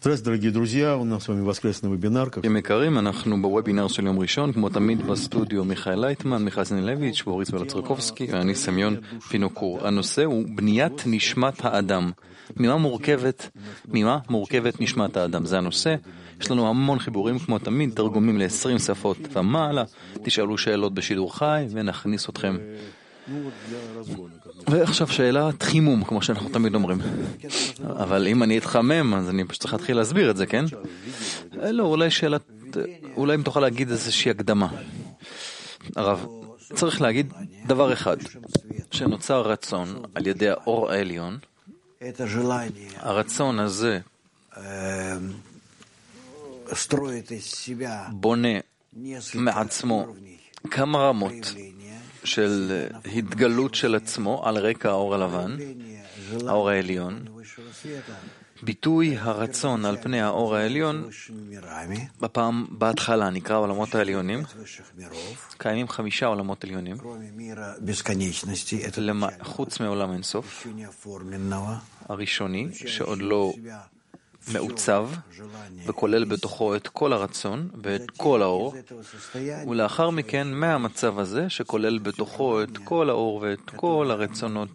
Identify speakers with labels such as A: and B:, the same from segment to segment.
A: Здравствуйте, дорогие друзья, у нас с вами воскресный вебинар.
B: חברים יקרים, אנחנו בוובינר של יום ראשון, כמו תמיד בסטודיו מיכאל לייטמן, מיכאל זנילביץ', בוריס ולצרקובסקי ואני סמיון פינוקור. הנושא הוא בניית נשמת האדם. ממה מורכבת נשמת האדם? זה הנושא. יש לנו המון חיבורים כמו תמיד, תרגומים ל-20 שפות ומעלה. תשאלו שאלות בשידור חי ונכניס אתכם. ועכשיו שאלת חימום, כמו שאנחנו תמיד אומרים. אבל אם אני אתחמם, אז אני פשוט צריך להתחיל להסביר את זה, כן? לא, אולי אם תוכל להגיד איזושהי הקדמה. הרב, צריך להגיד דבר אחד, שנוצר רצון על ידי האור העליון. הרצון הזה בונה מעצמו כמה רמות של התגלות של עצמו על רקע האור הלבן, האור העליון. ביטוי הרצון על פני האור העליון, בהתחלה נקרא עולמות העליונים. קיימים 5 עולמות עליונים, חוץ מעולם אינסוף, הראשוני, שעוד לא מעוצב, וכולל בתוכו את כל הרצון ואת כל האור, ולאחר מכן מהמצב הזה שכולל בתוכו את כל האור ואת כל הרצונות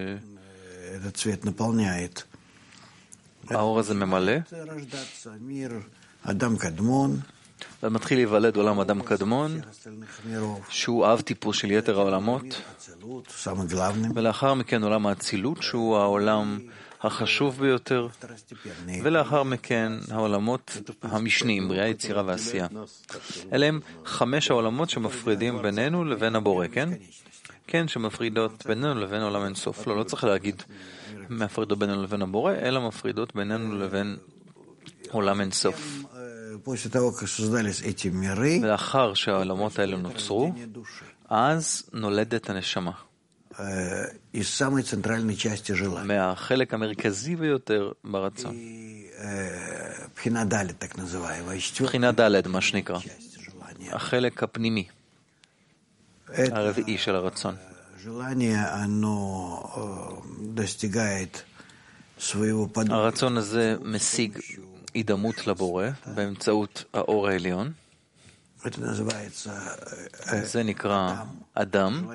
B: האור הזה ממלא, ומתחיל להיוולד עולם אדם קדמון, שהוא אב טיפוס של יתר העולמות, ולאחר מכן עולם האצילות, שהוא העולם החשוב ביותר, ולאחר מכן העולמות המשניים, בריאה, יצירה ועשייה. אלה הם 5 העולמות שמפרידים בינינו לבין הבורא, כן? כן, שמפרידות בינינו לבין עולם אינסוף. לא צריך להגיד מפרידות בינינו לבין הבורא, אלא מפרידות בינינו לבין עולם אינסוף. ולאחר שהעולמות האלה נוצרו, אז נולדת הנשמה. מהחלק המרכזי ביותר ברצון. בחינה ד', מה שנקרא. החלק הפנימי, הרביעי של הרצון. הרצון הזה משיג הידמות לבורא באמצעות האור העליון. זה נקרא אדם.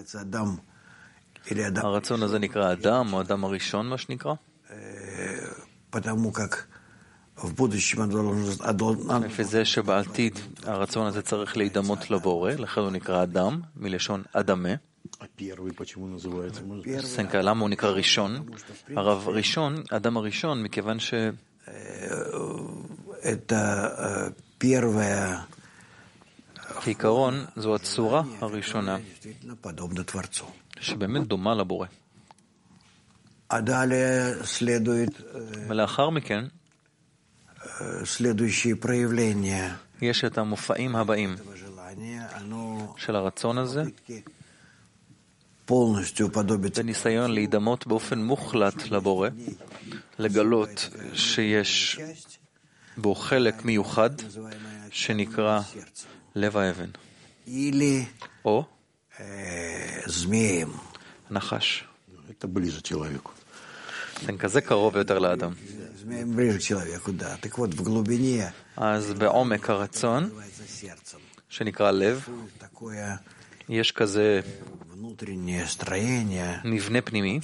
B: הרצון הזה נקרא אדם, או אדם הראשון, מה שנקרא. לפי זה שבעתיד הרצון הזה צריך להידמות לבורא, לכן הוא נקרא אדם, מלשון אדמה. סנקה, למה הוא נקרא ראשון? הרב ראשון, אדם הראשון, מכיוון ש... כעיקרון, זו הצורה הראשונה שבאמת דומה לבורא. ולאחר מכן יש את המופעים הבאים של הרצון הזה, בניסיון להידמות באופן מוחלט לבורא, לגלות שיש בו חלק מיוחד שנקרא לב האבן, או נחש. זה כזה קרוב יותר לאדם. אז בעומק הרצון, שנקרא לב, יש כזה מבנה פנימי,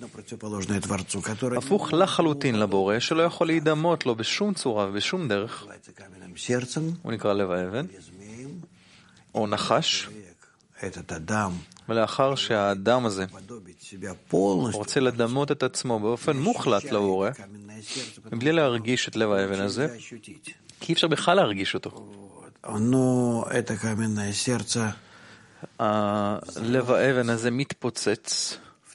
B: הפוך לחלוטין לבורא, שלא יכול להידמות לו בשום צורה ובשום דרך. הוא נקרא לב האבן, או נחש. ולאחר שהאדם הזה רוצה לדמות את עצמו באופן מוחלט לבורא, מבלי להרגיש את לב האבן הזה, כי אי אפשר בכלל להרגיש אותו. לב האבן הזה מתפוצץ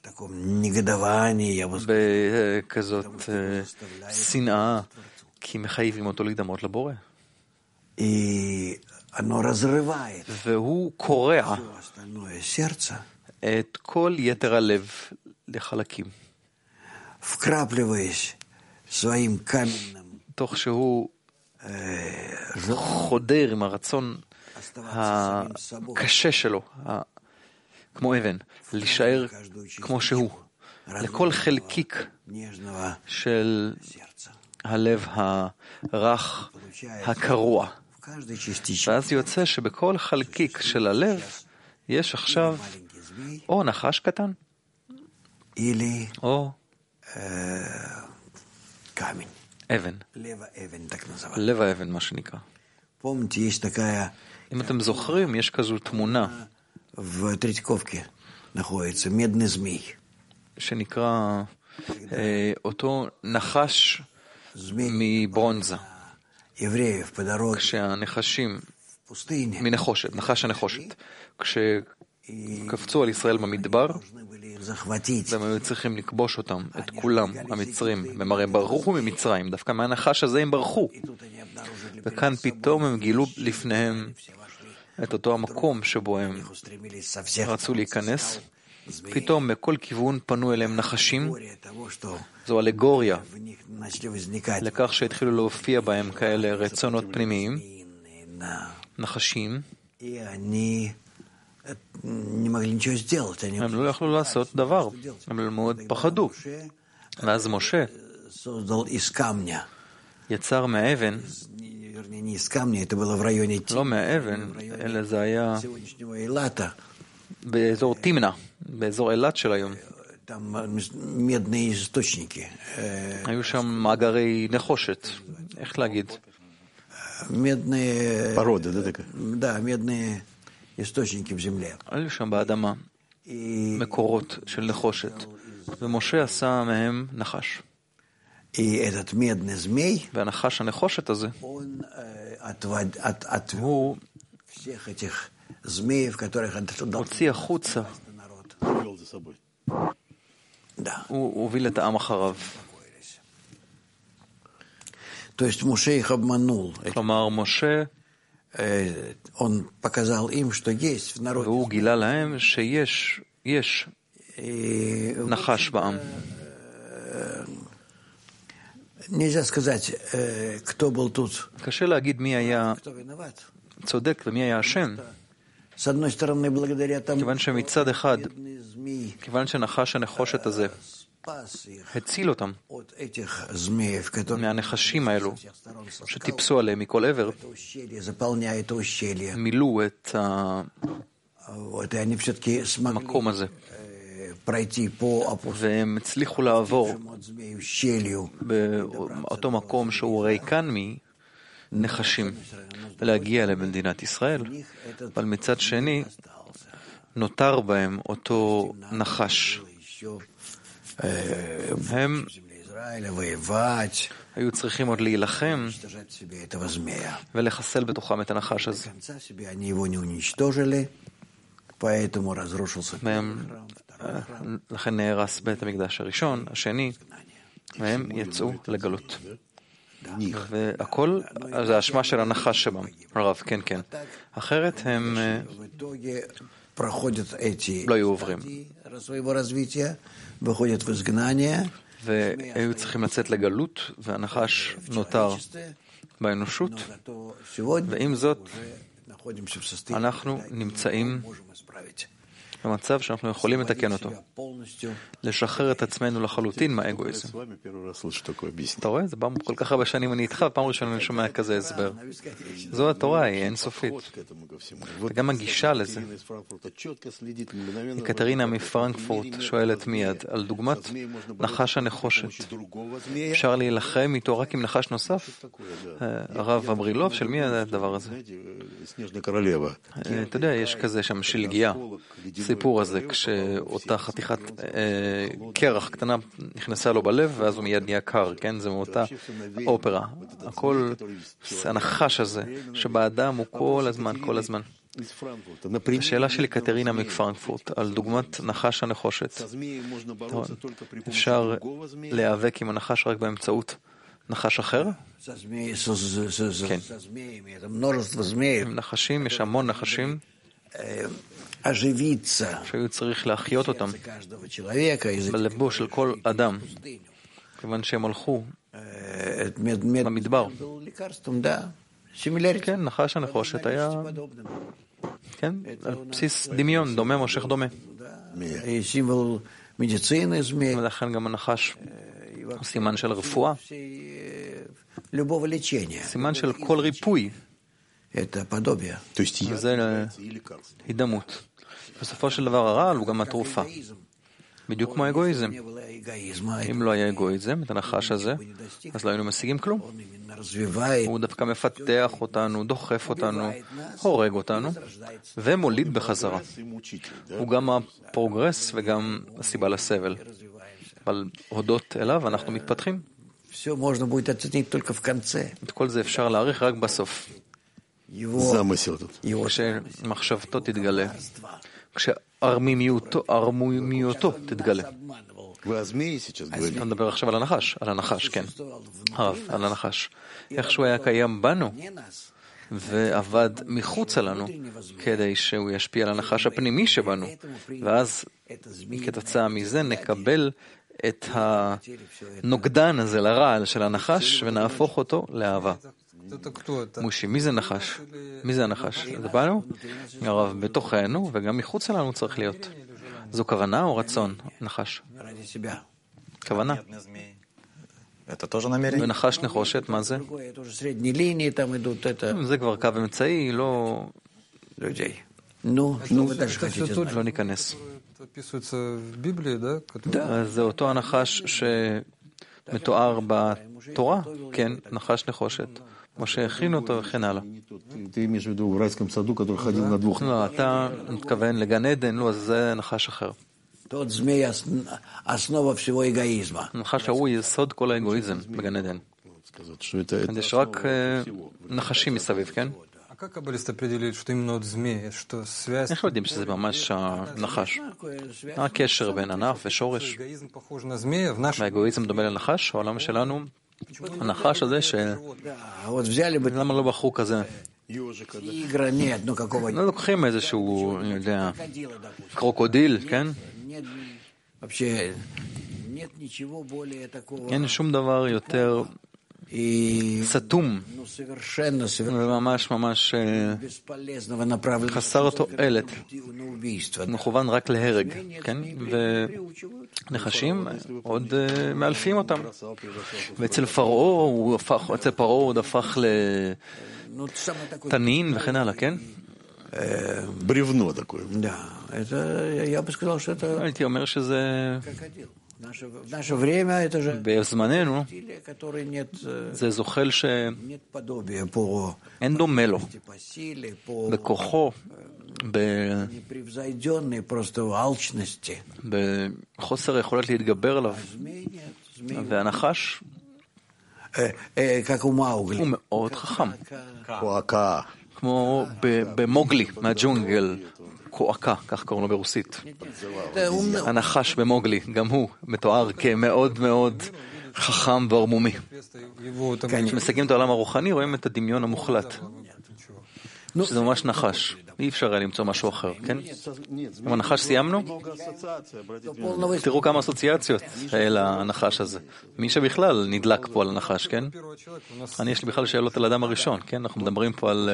B: בכזאת שנאה, כי מחייבים אותו להידמות לבורא. והוא קורע את כל יתר הלב לחלקים, תוך שהוא חודר עם הרצון הקשה שלו, כמו אבן, להישאר כמו שהוא, לכל חלקיק של הלב הרך, הקרוע. ואז יוצא שבכל חלקיק של הלב יש עכשיו או נחש קטן, או אבן. לב האבן, מה שנקרא. אם אתם זוכרים, יש כזו תמונה שנקרא אותו נחש מברונזה, כשהנחשים מנחושת, נחש הנחושת, כשקפצו על ישראל במדבר והם היו צריכים לכבוש אותם, את כולם, המצרים, הם הרי ברחו ממצרים, דווקא מהנחש הזה הם ברחו, וכאן פתאום הם גילו לפניהם את אותו המקום שבו הם רצו להיכנס. פתאום מכל כיוון פנו אליהם נחשים. זו אלגוריה לכך שהתחילו להופיע בהם כאלה רצונות פנימיים, נחשים. הם לא יכלו לעשות דבר, הם מאוד פחדו. ואז משה יצר מהאבן, לא מהאבן, אלא זה היה באזור תימנה, באזור אילת של היום. היו שם מאגרי נחושת, איך להגיד?
A: פרודה,
B: היו שם באדמה מקורות של נחושת, ומשה עשה מהם נחש. והנחש הנחושת הזה הוא הוציא החוצה, הוא הוביל את העם אחריו. כלומר, משה והוא גילה להם שיש נחש בעם. קשה להגיד מי היה צודק ומי היה אשם, כיוון שמצד אחד, כיוון שנחש הנחושת הזה הציל אותם מהנחשים האלו שטיפסו עליהם מכל עבר, מילאו את המקום הזה והם הצליחו לעבור באותו מקום שהוא ריקן מנחשים ולהגיע למדינת ישראל, אבל מצד שני נותר בהם אותו נחש. הם היו צריכים עוד להילחם ולחסל בתוכם את הנחש הזה. לכן נהרס בית המקדש הראשון, השני, והם יצאו לגלות. והכל זה האשמה של הנחש שבם, הרב, כן, כן. אחרת הם לא היו עוברים. והיו צריכים לצאת לגלות, והנחש נותר באנושות, ועם זאת אנחנו נמצאים במצב שאנחנו יכולים לתקן אותו, לשחרר את עצמנו לחלוטין מהאגואיזם. אתה רואה? זה פעם כל כך הרבה שנים אני איתך, פעם ראשונה אני שומע כזה הסבר. זו התורה, היא אינסופית. וגם הגישה לזה. קטרינה מפרנקפורט שואלת מיד על דוגמת נחש הנחושת. אפשר להילחם איתו רק עם נחש נוסף? הרב אברילוב, של מי הדבר הזה? אתה יודע, יש כזה שם שלגיה. סיפור הזה, כשאותה חתיכת קרח קטנה נכנסה לו בלב, ואז הוא מיד נהיה קר, כן? זה מאותה אופרה. הכל, הנחש הזה, שבאדם הוא כל הזמן. השאלה שלי קטרינה מפרנקפורט, על דוגמת נחש הנחושת. אפשר להיאבק עם הנחש רק באמצעות נחש אחר? כן. עם נחשים, יש המון נחשים. שהיו צריך להחיות אותם בלבו של כל אדם, כיוון שהם הלכו במדבר. כן, נחש הנחושת היה, כן, על בסיס דמיון, דומה מושך דומה. ולכן גם הנחש הוא סימן של רפואה.
C: любого лечения.
B: סימן של כל ריפוי.
C: Это подобие.
A: То есть яд
B: זה
A: является и лекарством.
B: הידמות. בסופו של דבר הרעל הוא גם התרופה. בדיוק כמו האגואיזם.
C: Не было эгоизма.
B: אם לא היה אגואיזם, את הנחש הזה, אז לא היינו משיגים כלום.
C: Он именно развивает.
B: הוא דווקא מפתח אותנו, דוחף אותנו, הורג אותנו, ומוליד בחזרה. הוא גם הפרוגרס וגם הסיבה לסבל. אבל הודות אליו אנחנו מתפתחים.
C: Все можно будет оценить только в конце.
B: את כל זה אפשר להעריך רק בסוף.
A: Замысел тут.
B: כשמחשבתו תתגלה. כשערמומיותו תתגלה.
A: Вы о змее сейчас говорите?
B: אתה מדבר עכשיו על הנחש, כן. הרב, על הנחש. איך שהוא היה קיים בנו, ועבד מחוצה לנו, כדי שהוא ישפיע על הנחש הפנימי שבנו, ואז כתוצאה מזה נקבל את הנוגדן הזה לרעל של הנחש, ונהפוך אותו לאהבה. מושי, מי זה נחש? מי זה הנחש? זה בנו? הרב, בתוכנו, וגם מחוצה לנו צריך להיות. זו כוונה או רצון, נחש? כוונה.
D: Это тоже намерение?
B: ונחש נחושת, מה זה?
C: Это уже средние линии там идут. Это
B: זה כבר קו אמצעי, לא
C: людей. Ну, вы дальше хотите знать.
B: לא ניכנס.
E: Это описывается в Библии, да?
B: אז זה אותו הנחש שמתואר בתורה, כן, נחש נחושת. כמו שהכין אותו וכן הלאה.
A: Ты имеешь в виду в райском саду, который ходил на двух...
B: לא, אתה מתכוון לגן עדן, לא, אז זה נחש אחר.
C: Тот змей основа всего эгоизма.
B: הנחש ההוא יסוד כל האגואיזם בגן עדן.
A: Сказать, что это
B: יש רק נחשים מסביב, כן?
E: А как каббалисты определили, что именно вот змеи, что связь?
B: איך יודעים שזה ממש הנחש? מה הקשר בין ענף ושורש?
E: Эгоизм похож на змея в нашем...
B: והאגואיזם דומה לנחש, העולם שלנו, הנחש הזה
C: Да, вот взяли бы
B: למה לא בחרו כזה?
C: тигра, нет, ну какого
B: לא לוקחים איזשהו, אני יודע,
C: крокодила, допустим.
B: קרוקודיל, כן?
C: Нет, вообще нет ничего более такого.
B: אין שום דבר יותר
C: И
B: סתום,
C: ну совершенно
B: וממש ממש
C: бесполезного направления
B: חסר תועלת,
C: на убийство.
B: מכוון רק להרג, כן? ונחשים עוד מאלפים אותם. ואצל פרעה הוא עוד הפך
C: Ну самое такое.
B: לתנין וכן הלאה, כן?
A: бревно такое.
C: Да, это я бы сказал, что это
B: הייתי אומר שזה
C: крокодил. В наше время это же
B: בזמננו,
C: стиль, который нет
B: זה זוחל שאין
C: нет подобия по
B: דומה לו,
C: по силе, по
B: בכוחו,
C: непревзойденной просто алчности.
B: בחוסר היכולת להתגבר עליו.
C: Змей нет, змей.
B: והנחש
C: Как у Маугли.
B: הוא מאוד חכם,
A: Куака.
B: כמו במוגלי מהג'ונגל, קועקה, כך קוראים לו ברוסית.
C: Это умно.
B: הנחש במוגלי, גם הוא מתואר כמאוד מאוד חכם וערמומי.
E: Его там...
B: כשמסתכלים את העולם הרוחני, רואים את הדמיון המוחלט. שזה ממש נחש. אי אפשר היה למצוא משהו אחר, כן? עם הנחש סיימנו? תראו כמה אסוציאציות אל הנחש הזה. מי שבכלל נדלק פה על הנחש, כן? יש לי בכלל שאלות על האדם הראשון, כן? אנחנו מדברים פה על...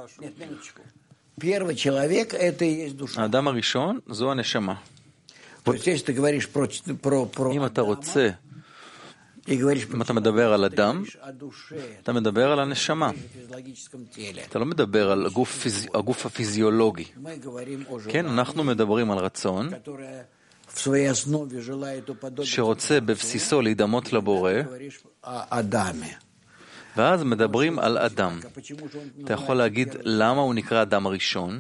C: Первый человек это и есть душа.
B: האדם הראשון זו הנשמה.
C: То есть если ты говоришь про
B: אם אתה רוצה,
C: и говоришь
B: אם אתה מדבר על אדם,
C: о душе,
B: אתה מדבר על הנשמה.
C: физиологическом теле.
B: אתה לא מדבר על הגוף הפיזיולוגי.
C: Мы говорим о желании,
B: כן, אנחנו מדברים על רצון,
C: которое в своей основе желает уподобиться.
B: שרוצה בבסיסו להידמות לבורא,
C: Говоришь о Адаме.
B: ואז מדברים על אדם.
C: Почему же он
B: אתה יכול להגיד למה הוא נקרא אדם הראשון?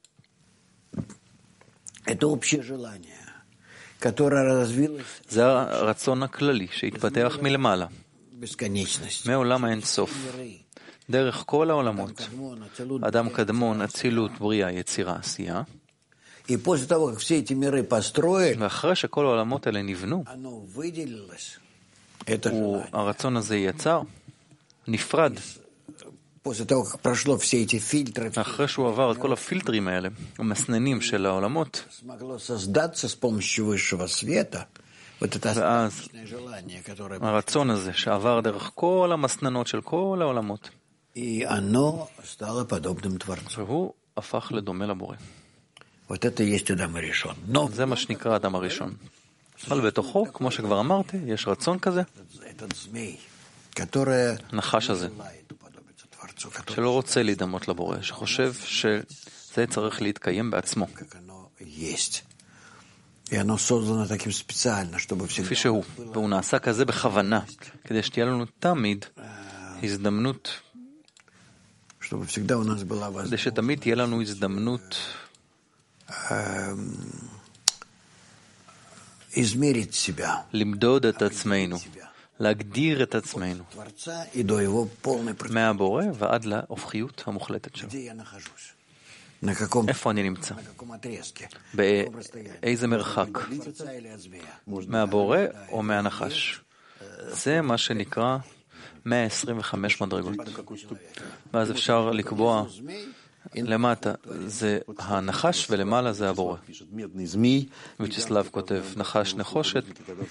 C: это общее желание, которое развилось
B: זה הרצון הכללי שהתפתח מלמעלה,
C: бесконечность.
B: מעולם האינסוף, דרך כל העולמות. אדם קדמון, אצילות, בריאה, יצירה, עשייה.
C: И после того, как все эти миры построили,
B: ואחרי שכל העולמות האלה נבנו,
C: оно выделилось. Это желание.
B: הרצון הזה יצר, נפרד,
C: После того, как прошло все эти фильтры,
B: אחרי שהוא עבר את כל הפילטרים האלה, המסננים של העולמות,
C: смогло создаться с помощью высшего света вот это
B: ואז
C: остаточное желание, которое...
B: הרצון הזה שעבר דרך כל המסננות של כל העולמות,
C: И оно стало подобным Творцу.
B: והוא הפך לדומה לבורא.
C: Вот это и есть Адам решен. Но
B: זה מה שנקרא אדם הראשון. אבל בתוכו, כמו שכבר אמרתי, יש רצון כזה,
C: этот змей,
B: הנחש הזה, שלא רוצה להידמות לבורא, שחושב שזה צריך להתקיים בעצמו, כפי שהוא, והוא נעשה כזה בכוונה, כדי שתהיה לנו תמיד הזדמנות, כדי שתמיד תהיה לנו הזדמנות למדוד את עצמנו, להגדיר את עצמנו מהבורא ועד להופכיות המוחלטת שלו. איפה אני נמצא? באיזה מרחק? מהבורא או מהנחש? זה מה שנקרא 125 מדרגות. ואז אפשר לקבוע למטה זה הנחש ולמעלה זה הבורא. ויצ'סלב כותב נחש נחושת,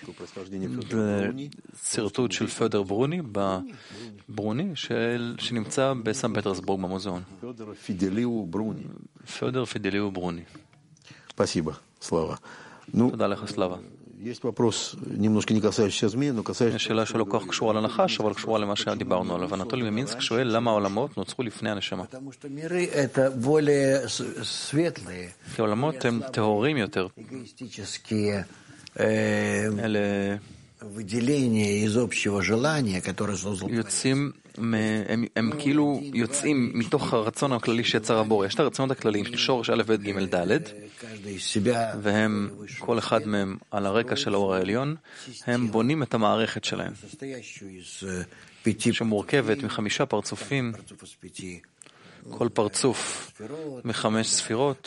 B: סרטוט של פדר ברוני שנמצא בסן פטרסבורג במוזיאון. פדר פידליו ברוני. תודה לך, סלאבה.
A: Есть вопрос, немножко не касающийся змеи, но касающийся...
B: יש שאלה שלא כך קשורה לנחש, אבל קשורה למה שדיברנו עליו. אנטולי ממינסק שואל למה העולמות נוצרו לפני הנשמה. כי העולמות הם טהורים יותר. אלה יוצאים, הם כאילו יוצאים מתוך הרצון הכללי שיצר הבורא. יש את הרצונות הכלליים של שורש א' ב' ג' ד', והם, כל אחד מהם על הרקע של האור העליון, הם בונים את המערכת שלהם, שמורכבת מ5 פרצופים, כל פרצוף מ5 ספירות.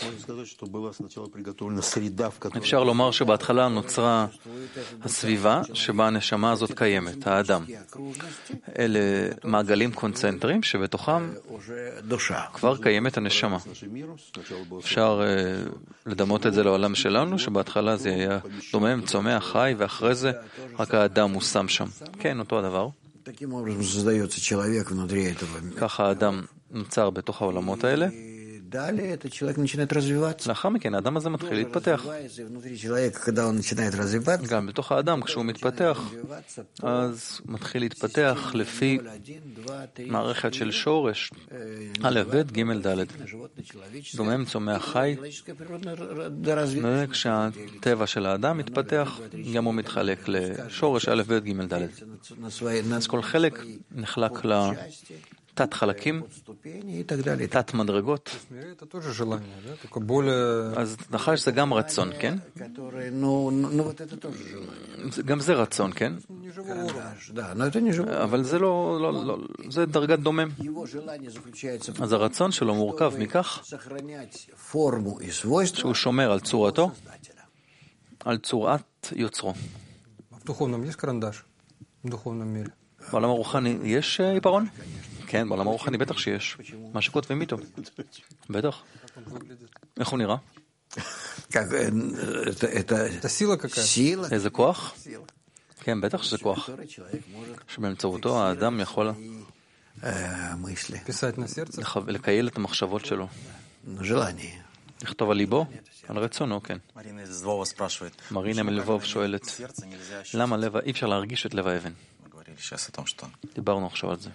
B: אפשר לומר שבהתחלה נוצרה הסביבה שבה הנשמה הזאת קיימת, האדם. אלה מעגלים קונצנטריים שבתוכם כבר קיימת הנשמה. אפשר לדמות את זה לעולם שלנו, שבהתחלה זה היה דומם, צומח, חי, ואחרי זה רק האדם הוא שם שם. כן, אותו הדבר. ככה האדם נוצר בתוך העולמות האלה. לאחר מכן האדם הזה מתחיל להתפתח. גם בתוך האדם כשהוא מתפתח, אז מתחיל להתפתח לפי מערכת של שורש א' ב' ג' ד', דומם, צומח, חי. וכשהטבע של האדם מתפתח, גם הוא מתחלק לשורש א' ב' ג' ד'. אז כל חלק נחלק תת חלקים, תת מדרגות. אז נחש זה גם רצון, כן? גם זה רצון, כן? אבל זה לא, זה דרגת דומם. אז הרצון שלו מורכב מכך שהוא שומר על צורתו, על צורת יוצרו. בעולם הרוחני יש עיפרון? כן, בעולם הרוחני בטח שיש. מה שכותבים איתו. בטח. איך הוא נראה? איזה כוח? כן, בטח שזה כוח. שבאמצעותו האדם יכול לקייל את המחשבות שלו. לכתוב על ליבו? על רצונו, כן. מרינה מלבוב שואלת, למה אי אפשר להרגיש את לב האבן? דיברנו עכשיו על זה.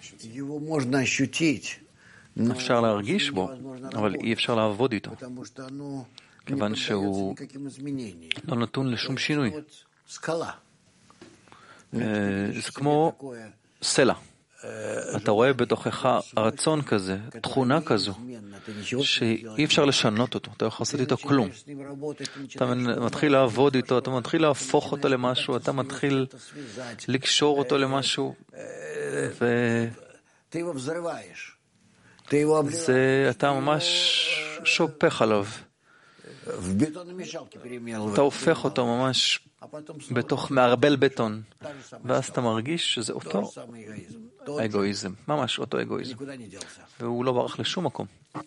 B: אפשר להרגיש בו, אבל אי אפשר לעבוד איתו. כיוון שהוא לא נתון לשום שינוי. זה כמו סלע. אתה רואה בתוכך הרצון כזה, תכונה כזו, שאי אפשר לשנות אותו, אתה לא יכול לעשות איתו כלום. אתה מתחיל לעבוד איתו, אתה מתחיל להפוך אותו למשהו, אתה מתחיל לקשור אותו למשהו, ואתה ממש שופך עליו. אתה הופך אותו ממש בתוך מערבל בטון, ואז אתה מרגיש שזה אותו האגואיזם, ממש אותו אגואיזם, והוא לא ברח לשום מקום.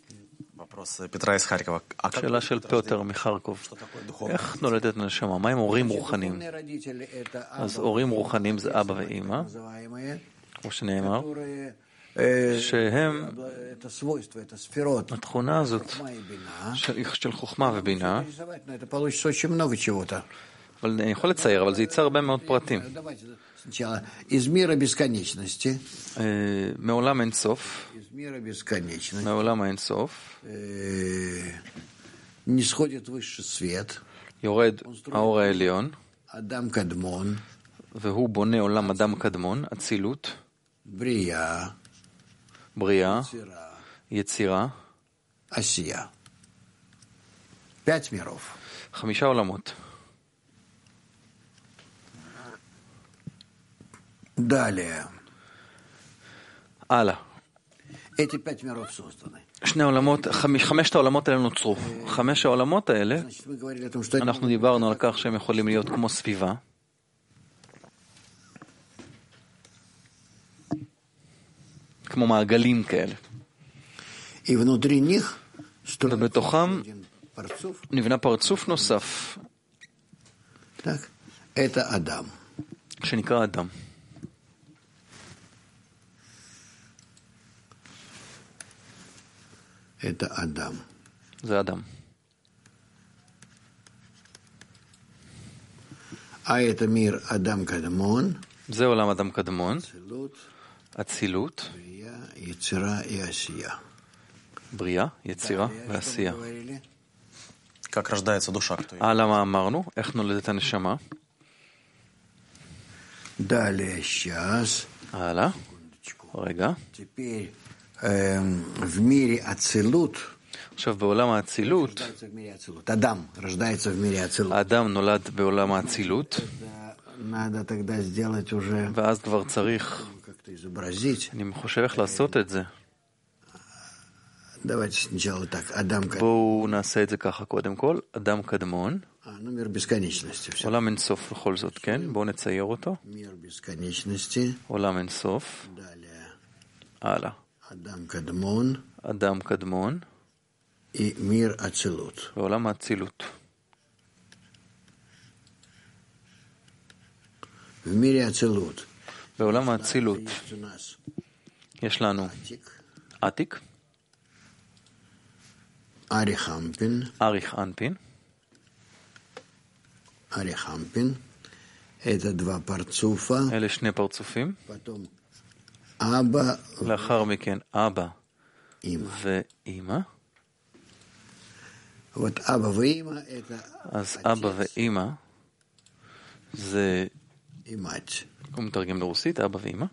B: שאלה של פיוטר מחרקוב, איך נולדת הנשמה? מה הם הורים רוחניים? אז הורים רוחניים זה אבא ואמא, כמו שנאמר, שהם התכונה הזאת של חוכמה ובינה, אבל אני יכול לצייר, אבל זה ייצר הרבה מאוד פרטים.
C: Давайте сначала. Из мира бесконечности.
B: מעולם אין סוף.
C: Из мира бесконечности.
B: מעולם האין סוף.
C: Не сходит высший свет.
B: יורד האור העליון.
C: Адам Кадмон.
B: והוא בונה עולם אדם קדמון, אצילות,
C: Брия.
B: בריאה, יצירה,
C: Асия. 5 миров.
B: 5 עולמות.
C: Далее.
B: הלאה.
C: Эти 5 миров созданы.
B: 5 העולמות האלה נוצרו. 5 העולמות האלה,
C: Значит, мы говорили о том, что
B: אנחנו דיברנו על כך שהם יכולים להיות כמו סביבה. כמו מעגלים כאלה.
C: и внутри них
B: ובתוכם
C: один парцуф.
B: נבנה פרצוף נוסף,
C: Так, это Адам.
B: שנקרא אדם.
C: Это Адам.
B: זה אדם.
C: А это мир Адам Кадмон.
B: זה עולם אדם קדמון,
C: Целут,
B: אצילות,
C: Брия, Яцера и Асия.
B: בריאה, יצירה ועשייה.
C: Говорили?
D: Как рождается душа, кто ее?
B: הלאה מה אמרנו? איך נולדת הנשמה?
C: Далее, сейчас.
B: הלאה. רגע.
C: Теперь в мире Ацилут.
B: עכשיו בעולם האצילות,
C: Рождается в мире Ацилут. Адам рождается в мире Ацилут.
B: האדם נולד בעולם האצילות,
C: Надо тогда сделать уже,
B: ואז כבר צריך,
C: как-то изобразить.
B: אני חושב איך לעשות את זה.
C: Давайте сначала так. Адам Кадмон.
B: בואו נעשה את זה ככה קודם כל. אדם קדמון,
C: Ну, мир бесконечности. Все.
B: עולם אינסוף בכל זאת, כן? בואו נצייר אותו.
C: Мир бесконечности.
B: עולם אינסוף.
C: Далее.
B: הלאה.
C: Адам Кадмон
B: אדם קדמון
C: и мир Ацилут.
B: ועולם האצילות.
C: В мире Ацилут
B: בעולם האצילות
C: есть у нас
B: יש לנו
C: Атик,
B: עתיק,
C: Арихампин.
B: אריך אנפין.
C: Арихампин. Это два парцуфа.
B: אלה שני פרצופים.
C: Потом Аба,
B: לאחר מכן אבא
C: Има.
B: ואימא.
C: Вот Аба и Има – это
B: אז אבא ואימא זה,
C: и мать.
B: הוא מתרגם לרוסית, אבא ואימא.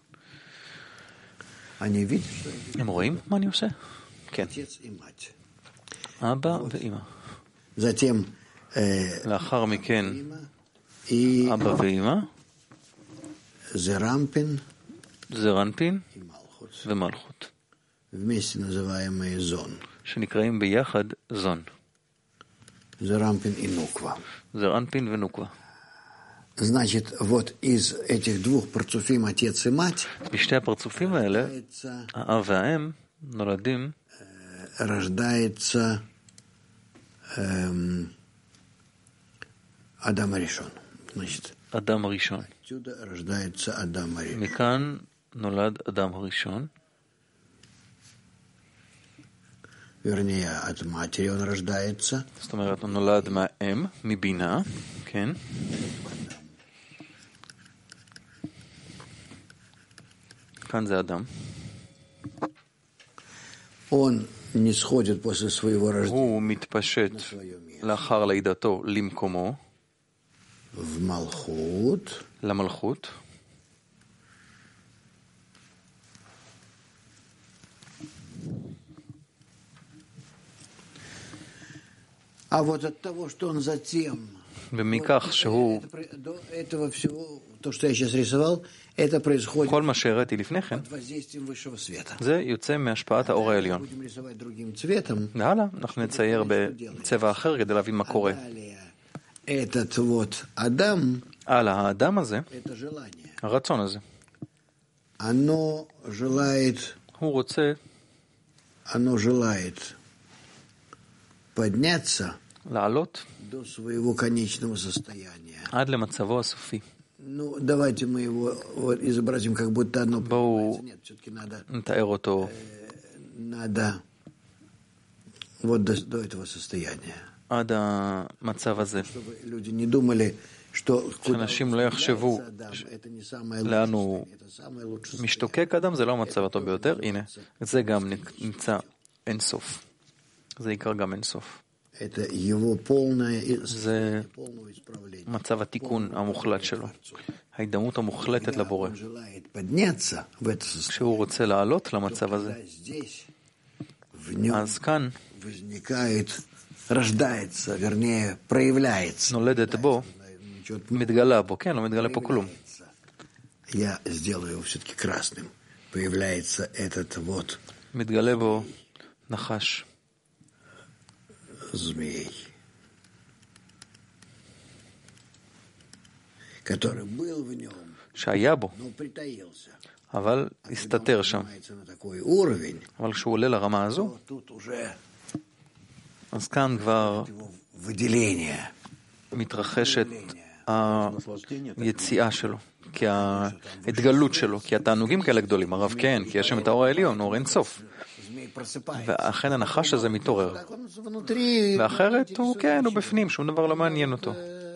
C: Они видят, что это
B: הם רואים מה אני עושה? כן.
C: отец и mать.
B: אבא ואימא.
C: Затем
B: לאחר מכן
C: Има и
B: אבא ואימא,
C: Зерампин
B: זה רנפין
C: и Малхут.
B: ומלכות,
C: Вместе называемые Зон.
B: שנקראים ביחד זון.
C: Зерампин и Нуква.
B: זה רנפין ונוקבה.
C: Значит, вот из этих двух парцуфим отец и мать
B: בשתי הפרצופים האלה,
C: рождается,
B: האב והאם נולדים
C: рождается Адам Аришон. Значит,
B: אדם הראשון.
C: отсюда рождается Адам Аришон.
B: מכאן נולד אדם הראשון,
C: Вернее, от матери он рождается.
B: זאת אומרת, הוא נולד מהאם, מבינה, כן? כאן זה אדם.
C: Он не сходит после своего рождения
B: הוא מתפשט לאחר לידתו למקומו,
C: в Малхут,
B: למלכות,
C: а вот от того, что он затем
B: ומכך שהוא,
C: до этого всего, то, что я сейчас рисовал, это происходит
B: כל מה שהראיתי לפני כן,
C: под воздействием высшего света.
B: זה יוצא מהשפעת האור העליון.
C: Будем рисовать другим цветом.
B: והלאה, אנחנו נצייר בצבע אחר כדי להבין מה קורה.
C: Далее, этот вот Адам,
B: הלאה, האדם הזה,
C: это желание.
B: הרצון הזה,
C: Оно желает подняться
B: לעלות
C: до своего конечного состояния.
B: עד למצבו הסופי.
C: Ну, давайте мы его вот изобразим, как будто оно
B: בואו
C: поднимается. Нет, все-таки
B: נתאר אותו
C: надо вот до этого состояния.
B: עד המצב הזה,
C: Чтобы люди не думали,
B: שאנשים לא יחשבו לאן הוא משתוקק אדם, זה לא המצב הטוב ביותר. הנה, זה גם נמצא אין סוף. זה עיקר גם אין סוף. זה מצב התיקון המוחלט שלו. ההידמות המוחלטת לבורא. כשהוא רוצה לעלות למצב הזה, אז כאן נולדת בו, מתגלה בו, כן, לא מתגלה פה כלום. מתגלה בו נחש. שהיה בו, אבל הסתתר שם. אבל כשהוא עולה לרמה הזו, אז כאן כבר מתרחשת היציאה שלו, כי ההתגלות שלו, כי התענוגים כאלה גדולים, הרב כן, כי יש שם את האור העליון, אור אין סוף. ואכן הנחש הזה מתעורר. ואחרת הוא כן, הוא בפנים, שום דבר לא מעניין אותו.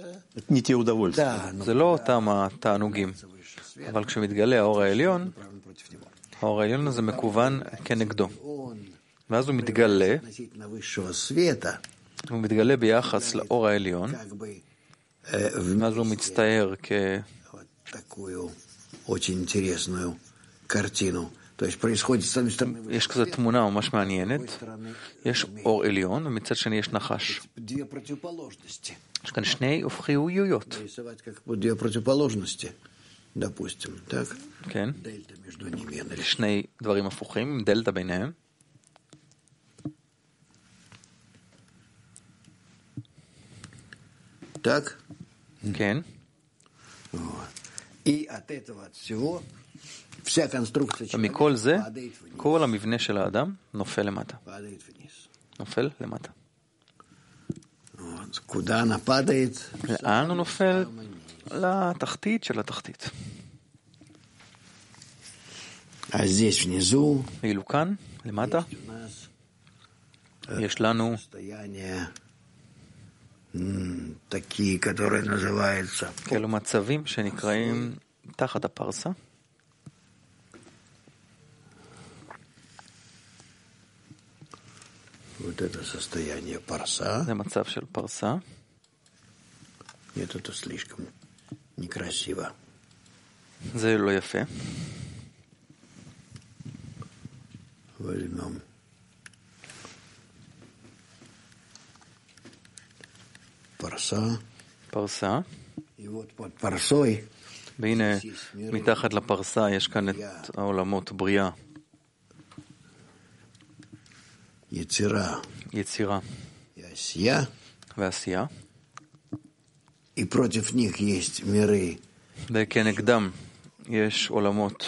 B: זה לא אותם התענוגים. אבל כשמתגלה האור העליון, האור העליון הזה מקוון כנגדו. ואז הוא מתגלה, הוא מתגלה ביחס לאור העליון, ואז הוא מצטער יש כזו תמונה ממש מעניינת, יש אור עליון ומצד שני יש נחש. יש כאן שני הופכיויות. כן, שני דברים הפוכים עם דלתה ביניהם. כן. ומכל זה, כל המבנה של האדם נופל למטה. נופל למטה. לאן הוא נופל? לתחתית של התחתית. ואילו כאן, למטה, יש לנו כאלו מצבים שנקראים תחת הפרסה. זה מצב של פרסה. זה לא יפה. פרסה. והנה מתחת לפרסה יש כאן את העולמות בריאה. יצירה ועשייה. וכנגדם יש עולמות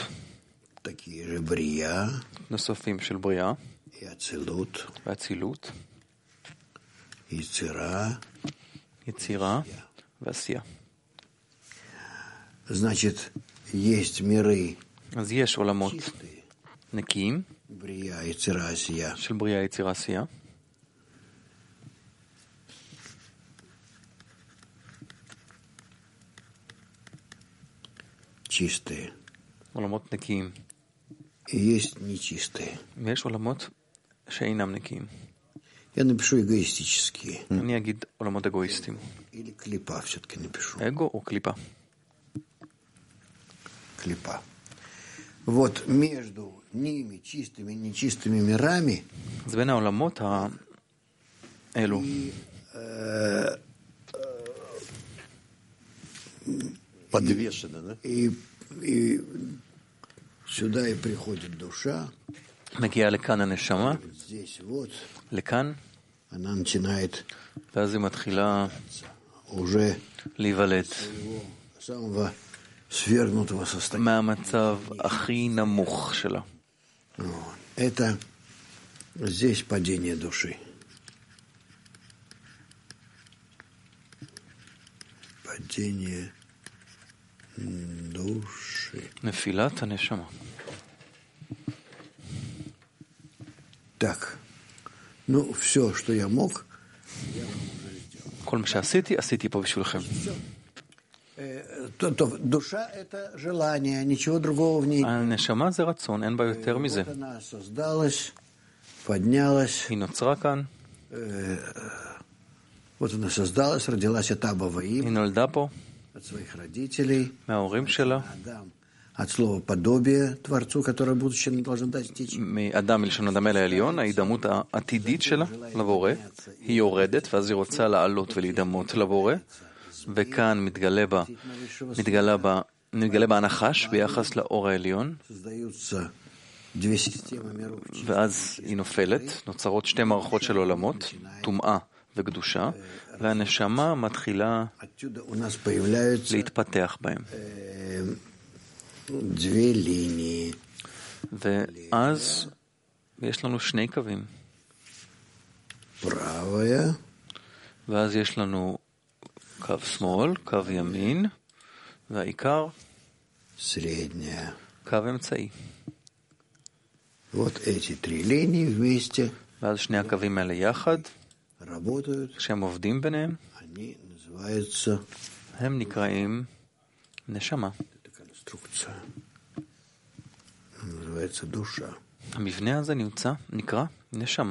B: נוספים של בריאה ואצילות, יצירה ועשייה. אז יש עולמות נקיים של בריאה, יצירה, עשייה. עולמות נקיים. ויש עולמות שאינם נקיים. אני אגיד עולמות אגואיסטיים. אגו או קליפה?
C: קליפה. Вот между ними чистыми и нечистыми мирами.
B: אז בין העולמות האלו.
A: подвешено, да?
C: И сюда и приходит душа.
B: מגיעה לכאן הנשמה,
C: Здесь вот.
B: לכאן,
C: Она начинает
B: ואז היא מתחילה
C: уже
B: להיוולד
C: самого свергнутого состояния.
B: מהמצב הכי נמוך שלה.
C: Это здесь падение души. Падение души.
B: נפילת הנשמה.
C: Так, ну все, что я мог.
B: כל מה שעשיתי, עשיתי פה בשבילכם.
C: Душа – это желание, ничего другого в ней.
B: הנשמה זה רצון, אין בה יותר מזה.
C: Вот она создалась, поднялась.
B: היא נוצרה כאן,
C: Вот она создалась, родилась от Аба
B: היא
C: Ваим,
B: נולדה פה,
C: от своих родителей.
B: מההורים שלה,
C: Адам от слова подобие Творцу, которое в будущем должен достичь.
B: מאדם מלשון אדם אל העליון, ההידמות העתידית שלה לבורא, היא יורדת, ואז היא רוצה לעלות ולהידמות לבורא, וכאן מתגלה בה הנחש ביחס לאור העליון,
C: Создаются две системы миров.
B: ואז היא נופלת, נוצרות שתי מערכות של עולמות, טומאה וקדושה, והנשמה מתחילה
C: Отсюда у нас появляются
B: להתפתח בהם.
C: две линии.
B: ואז יש לנו שני קווים,
C: Правая
B: ואז יש לנו קו שמאל, קו ימין, והעיקר
C: средняя.
B: קו אמצעי.
C: Вот эти три линии вместе
B: ואז שני הקווים האלה יחד,
C: работают.
B: כשהם עובדים ביניהם,
C: Они называются
B: הם נקראים נשמה.
C: эта конструкция. Называется душа.
B: המבנה הזה נקרא נשמה.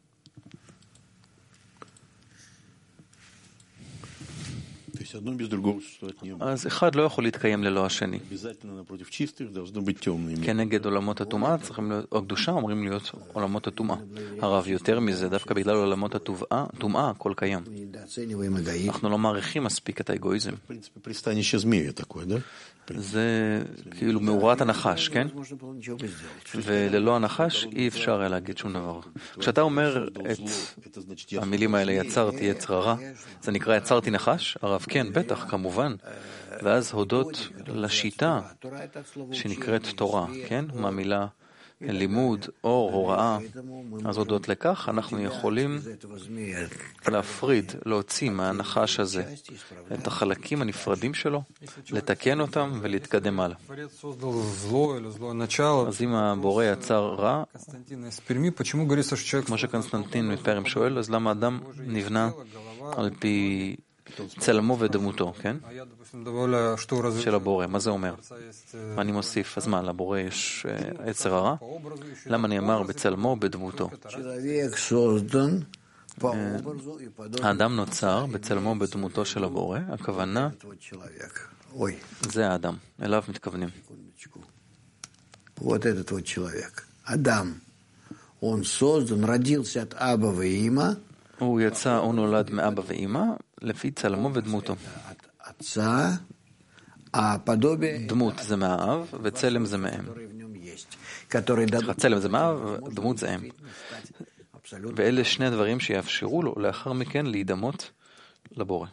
A: То есть одно без другого существовать не может.
B: אז אחד לא יכול להתקיים ללא השני.
A: Обязательно напротив чистых должны быть темные миры.
B: כנגד עולמות הטומאה, או הקדושה, אומרים להיות עולמות הטומאה. הרב, יותר מזה, דווקא בגלל עולמות הטומאה, הכל קיים.
C: Недооцениваем эгоизм.
B: אנחנו לא מעריכים מספיק את האגואיזם.
A: В принципе, пристанище змея такое, да?
B: זה כאילו מאורת הנחש, כן?
C: Можно было ничего бы сделать.
B: וללא הנחש אי אפשר היה להגיד שום דבר. כשאתה אומר את
A: Это значит, я
B: המילים האלה, יצרתי יצר הרע, זה נקרא יצרתי נחש? הרב, כן, בטח, כמובן. ואז הודות לשיטה
C: Тора это от слова
B: שנקראת תורה, כן? מהמילה לימוד, אור, הוראה. אז הודות לכך אנחנו יכולים
C: этого змея.
B: להפריד, להוציא מהנחש הזה את החלקים הנפרדים שלו, לתקן אותם ולהתקדם הלאה.
E: Творец создал зло или злое начало.
B: אז אם הבורא יצר רע,
E: Константин из Перми, почему говорится, что человек
B: כמו שקונסטנטין מפרם שואל, אז למה אדם נבנה על פי צלמו ודמותו, כן?
E: А я, допустим, добавляю, что разве
B: של הבורא, מה זה אומר?
E: есть
B: ואני מוסיף, אז מה, לבורא יש יצר הרע?
E: по образу еще
B: למה נאמר בצלמו ובדמותו?
C: Человек создан по образу и подобию
B: האדם נוצר בצלמו ובדמותו של הבורא, הכוונה
C: этого человека. Ой,
B: זה האדם, אליו מתכוונים.
C: секундочку. Вот этот вот человек. Адам. Он создан, родился от Аба Ваима,
B: הוא יצא, הוא נולד מאבא ואמא, לפי צלמו ודמותו.
C: от отца, а подобие,
B: דמות זה מהאב, וצלם זה מאם.
C: который в нем есть, который дадут
B: צלם זה מהאב, ודמות זה אם.
C: абсолютно.
B: ואלה שני דברים שיאפשרו לו לאחר מכן להידמות לבורא.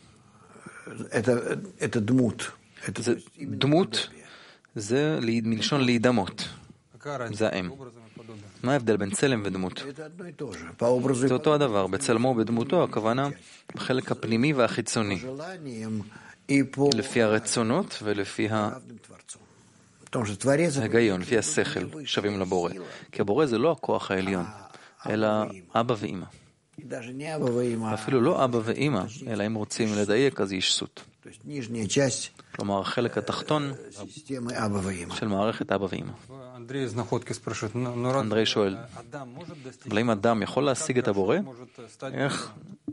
C: Это дмут. Это
B: זה דמות, זה מלשון להידמות.
E: какая разница
B: זה האם.
E: образом и подобием?
B: מה ההבדל בין צלם ודמות?
C: это одно и то же. По образу
B: זה
C: и
B: אותו הדבר, בצלמו ובדמותו, הכוונה בחלק הפנימי והחיצוני,
C: желанием и по
B: לפי הרצונות ולפי
C: равным Творцом. Потому что Творец
B: ההיגיון, לפי השכל, שווים לבורא. כי הבורא זה לא הכוח העליון, אלא אבא ואמא.
C: и даже не Аба Ваима,
B: אפילו לא אבא ואמא, אלא אם רוצים לדייק, אז יש סות.
C: то есть нижняя часть
B: כלומר, החלק התחתון
C: системы Аба Ваима.
B: של מערכת אבא ואמא.
E: Андрей из находки спрашивает, но
B: אנדרי שואל,
E: Адам может достичь,
B: אבל אם אדם יכול להשיג את הבורא,
E: может стать
B: איך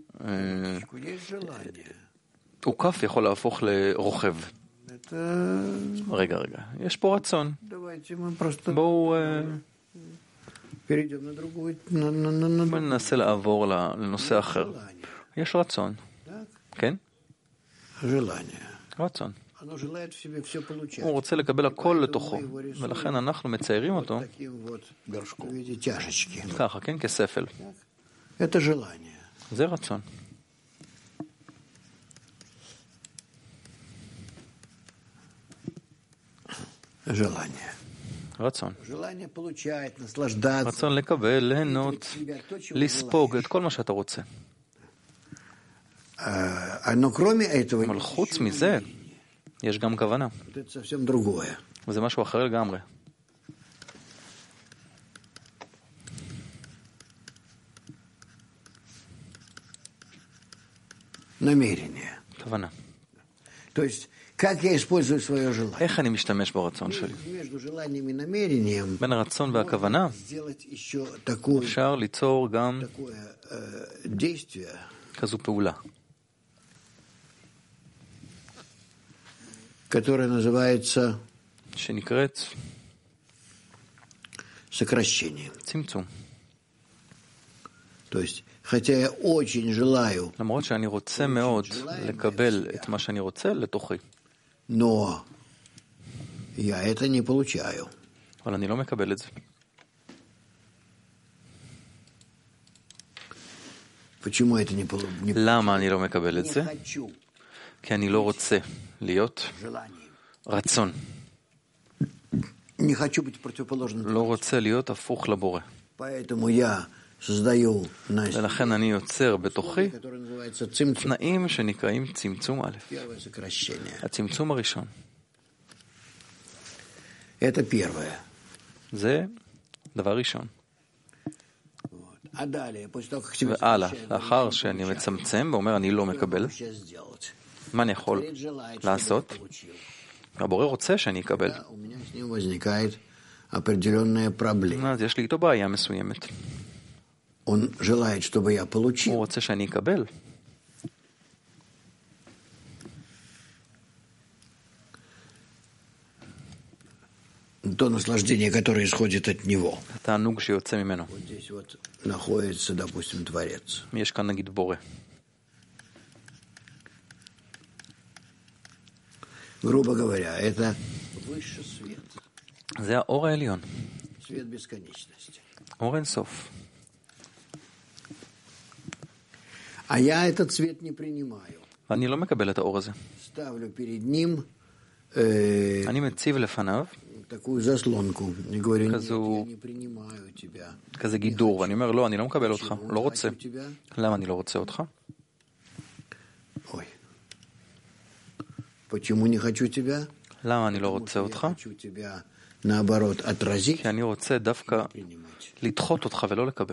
C: Есть желание.
B: עוקף יכול להפוך לרוכב?
C: Это
B: רגע, יש פה רצון.
C: давайте мы просто
B: בואו
C: перейдем на другую, на
B: בואו ננסה לעבור לנושא אחר. יש רצון,
C: так?
B: כן?
C: Желание.
B: רצון.
C: Оно желает в себе все получать.
B: הוא רוצה לקבל הכל לתוכו, ולכן אנחנו מציירים אותו
C: Таким вот горшком в виде чашечки.
B: ככה, כן? כספל.
C: Это желание.
B: זה רצון.
C: Желание.
B: רצון.
C: Желание получать, наслаждаться.
B: רצון לקבל, ליהנות, לספוג את כל מה שאתה רוצה.
C: Но кроме этого,
B: אבל חוץ מזה, יש גם כוונה,
C: вот это совсем другое.
B: וזה משהו אחר לגמרי.
C: Намерение.
B: כוונה.
C: То есть Как я использую свое желание?
B: איך אני משתמש ברצון שלי?
C: Между желанием и намерением
B: בין הרצון והכוונה
C: сделать еще такое
B: אפשר ליצור גם
C: действие,
B: כזו פעולה,
C: которое называется
B: שנקראת
C: сокращением.
B: צמצום.
C: То есть, хотя я очень желаю,
B: למרות שאני רוצה מאוד לקבל את מה שאני רוצה לתוכי,
C: но я это не получаю.
B: אבל אני לא מקבל את זה.
C: Почему это не получаю?
B: למה אני לא מקבל את
C: Не
B: זה?
C: хочу
B: כי אני לא רוצה להיות
C: желанием.
B: רצון.
C: Не хочу быть противоположным.
B: לא רוצה להיות הפוך לבורא.
C: Поэтому я создаю
B: ולכן אני יוצר בתוכי
C: который называется цимцум.
B: תנאים שנקראים צמצום א'.
C: Первое сокращение.
B: הצמצום הראשון.
C: Это первое.
B: זה דבר ראשון.
C: А далее, после того, как тебе
B: והלאה, לאחר שאני מצמצם ואומר אני לא מקבל, מה אני יכול לעשות? הבורא רוצה שאני אקבל.
C: у меня с ним возникает определенная проблема.
B: אז יש לי איתו בעיה מסוימת.
C: Он желает, чтобы я
B: הוא
C: получил.
B: רוצה שאני אקבל.
C: То наслаждение, которое исходит от него.
B: התענוג שיוצא ממנו.
C: Вот здесь вот находится, допустим, Творец.
B: יש כאן נגיד בורא.
C: Грубо говоря, это высший свет.
B: זה האור העליון.
C: Свет бесконечности.
B: אור אינסוף.
C: А я этот цвет не принимаю.
B: ואני לא מקבל את האור הזה.
C: Ставлю перед ним
B: אני מציב לפניו
C: такую заслонку. Не говорю, нет,
B: כזו-
C: я не принимаю тебя.
B: כזה גידור, ואני אומר, לא, אני לא מקבל אותך,
C: Почему?
B: לא רוצה.
C: Хочу тебя.
B: למה אני לא רוצה אותך?
C: Ой. Почему не хочу тебя?
B: למה אני לא
C: Потому
B: רוצה
C: что я
B: אותך?
C: хочу тебя, наоборот, отразить,
B: כי אני רוצה דווקא
C: принимать.
B: לדחות אותך ולא לקבל.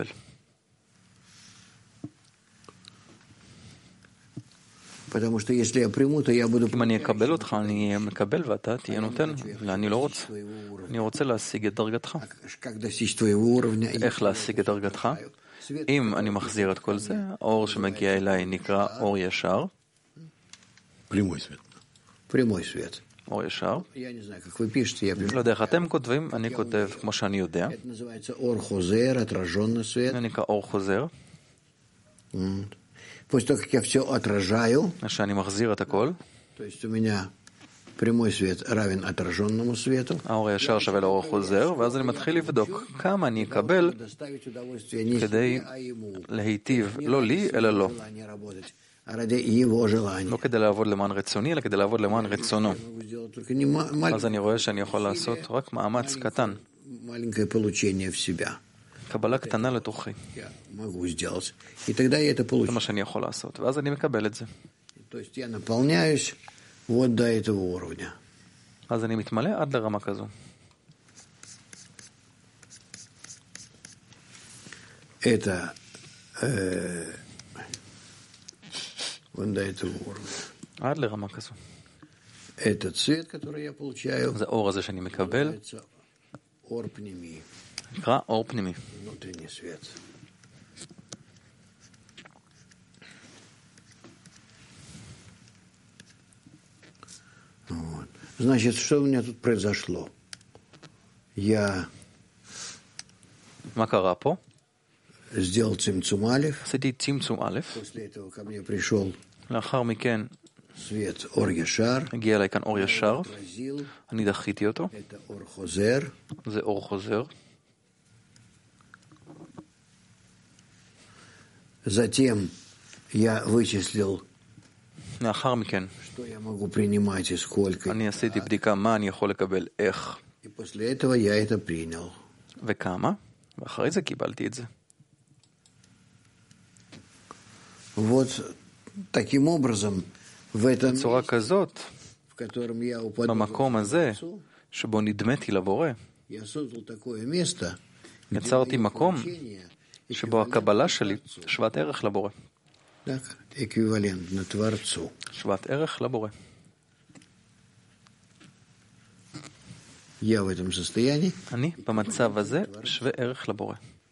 C: Потому что если я приму, то я буду
B: אם אני אקבל אותך, אני אהיה מקבל ואתה תהיה נותן, ואני לא רוצה. אני רוצה להשיג את דרגתך.
C: как достичь твоего уровня.
B: איך להשיג את דרגתך? אם אני מחזיר את כל זה, האור שמגיע אליי נקרא אור ישר,
A: Прямой свет.
C: Прямой свет.
B: אור ישר.
C: Я не знаю, как вы пишете, я
B: לא
C: пишу.
B: יודע איך אתם כותבים, אני כותב כמו שאני יודע.
C: Это называется ор-хозер, отраженный свет.
B: זה נקרא אור חוזר.
C: Вот. После того, как я все отражаю,
B: שאני מחזיר את הכל,
C: то есть у меня прямой свет равен отраженному свету,
B: האור הישר שווה לאור החוזר, ואז אני מתחיל לבדוק כמה אני אקבל
C: доставить удовольствие не
B: כדי
C: себе, а ему.
B: להיטיב, לא לי, אלא לו.
C: Желание работать, а ради его желания.
B: לא כדי לעבוד למען רצוני, אלא כדי לעבוד למען רצונו.
C: Я могу сделать только не
B: אז אני רואה שאני יכול לעשות רק מאמץ קטן,
C: маленькое получение в себя.
B: קבלה קטנה לתוכי.
C: Я могу сделать. И тогда я это
B: זה
C: получу.
B: מה שאני יכול לעשות, ואז אני מקבל את זה.
C: То есть я наполняюсь вот до этого уровня.
B: אז אני מתמלא עד לרמה כזו.
C: Это вот до этого уровня.
B: עד לרמה כזו.
C: Это цвет, который я получаю,
B: זה האור הזה שאני מקבל,
C: называется ор пними,
B: נקרא אור פנימי.
C: внутренний свет. Вот. Значит, что у меня тут произошло? Я
B: מה קרה פה?
C: сделал цимцум алиф,
B: עשיתי צמצום א',
C: после этого ко мне пришел
B: לאחר מכן
C: свет ор ישר,
B: הגיע אליי כאן אור ישר,
C: отразил,
B: אני דחיתי אותו,
C: это ор хозер,
B: זה אור חוזר,
C: затем я вычислил,
B: לאחר מכן
C: что я могу принимать и сколько,
B: אני עשיתי בדיקה מה אני יכול לקבל, איך
C: и после этого я это принял.
B: וכמה, ואחרי זה קיבלתי את זה.
C: Вот таким образом в этом
B: בצורה
C: месте,
B: כזאת,
C: в котором я упаду,
B: במקום הזה, שבו נדמתי לבורא,
C: я создал такое место, где
B: יצרתי
C: мое
B: מקום
C: получение
B: שבו הקבלה שלי שוות ערך לבורא.
C: так, эквивалентно Творцу.
B: שוות ערך לבורא.
C: Я в этом состоянии.
B: אני במצב הזה שווה ערך לבורא.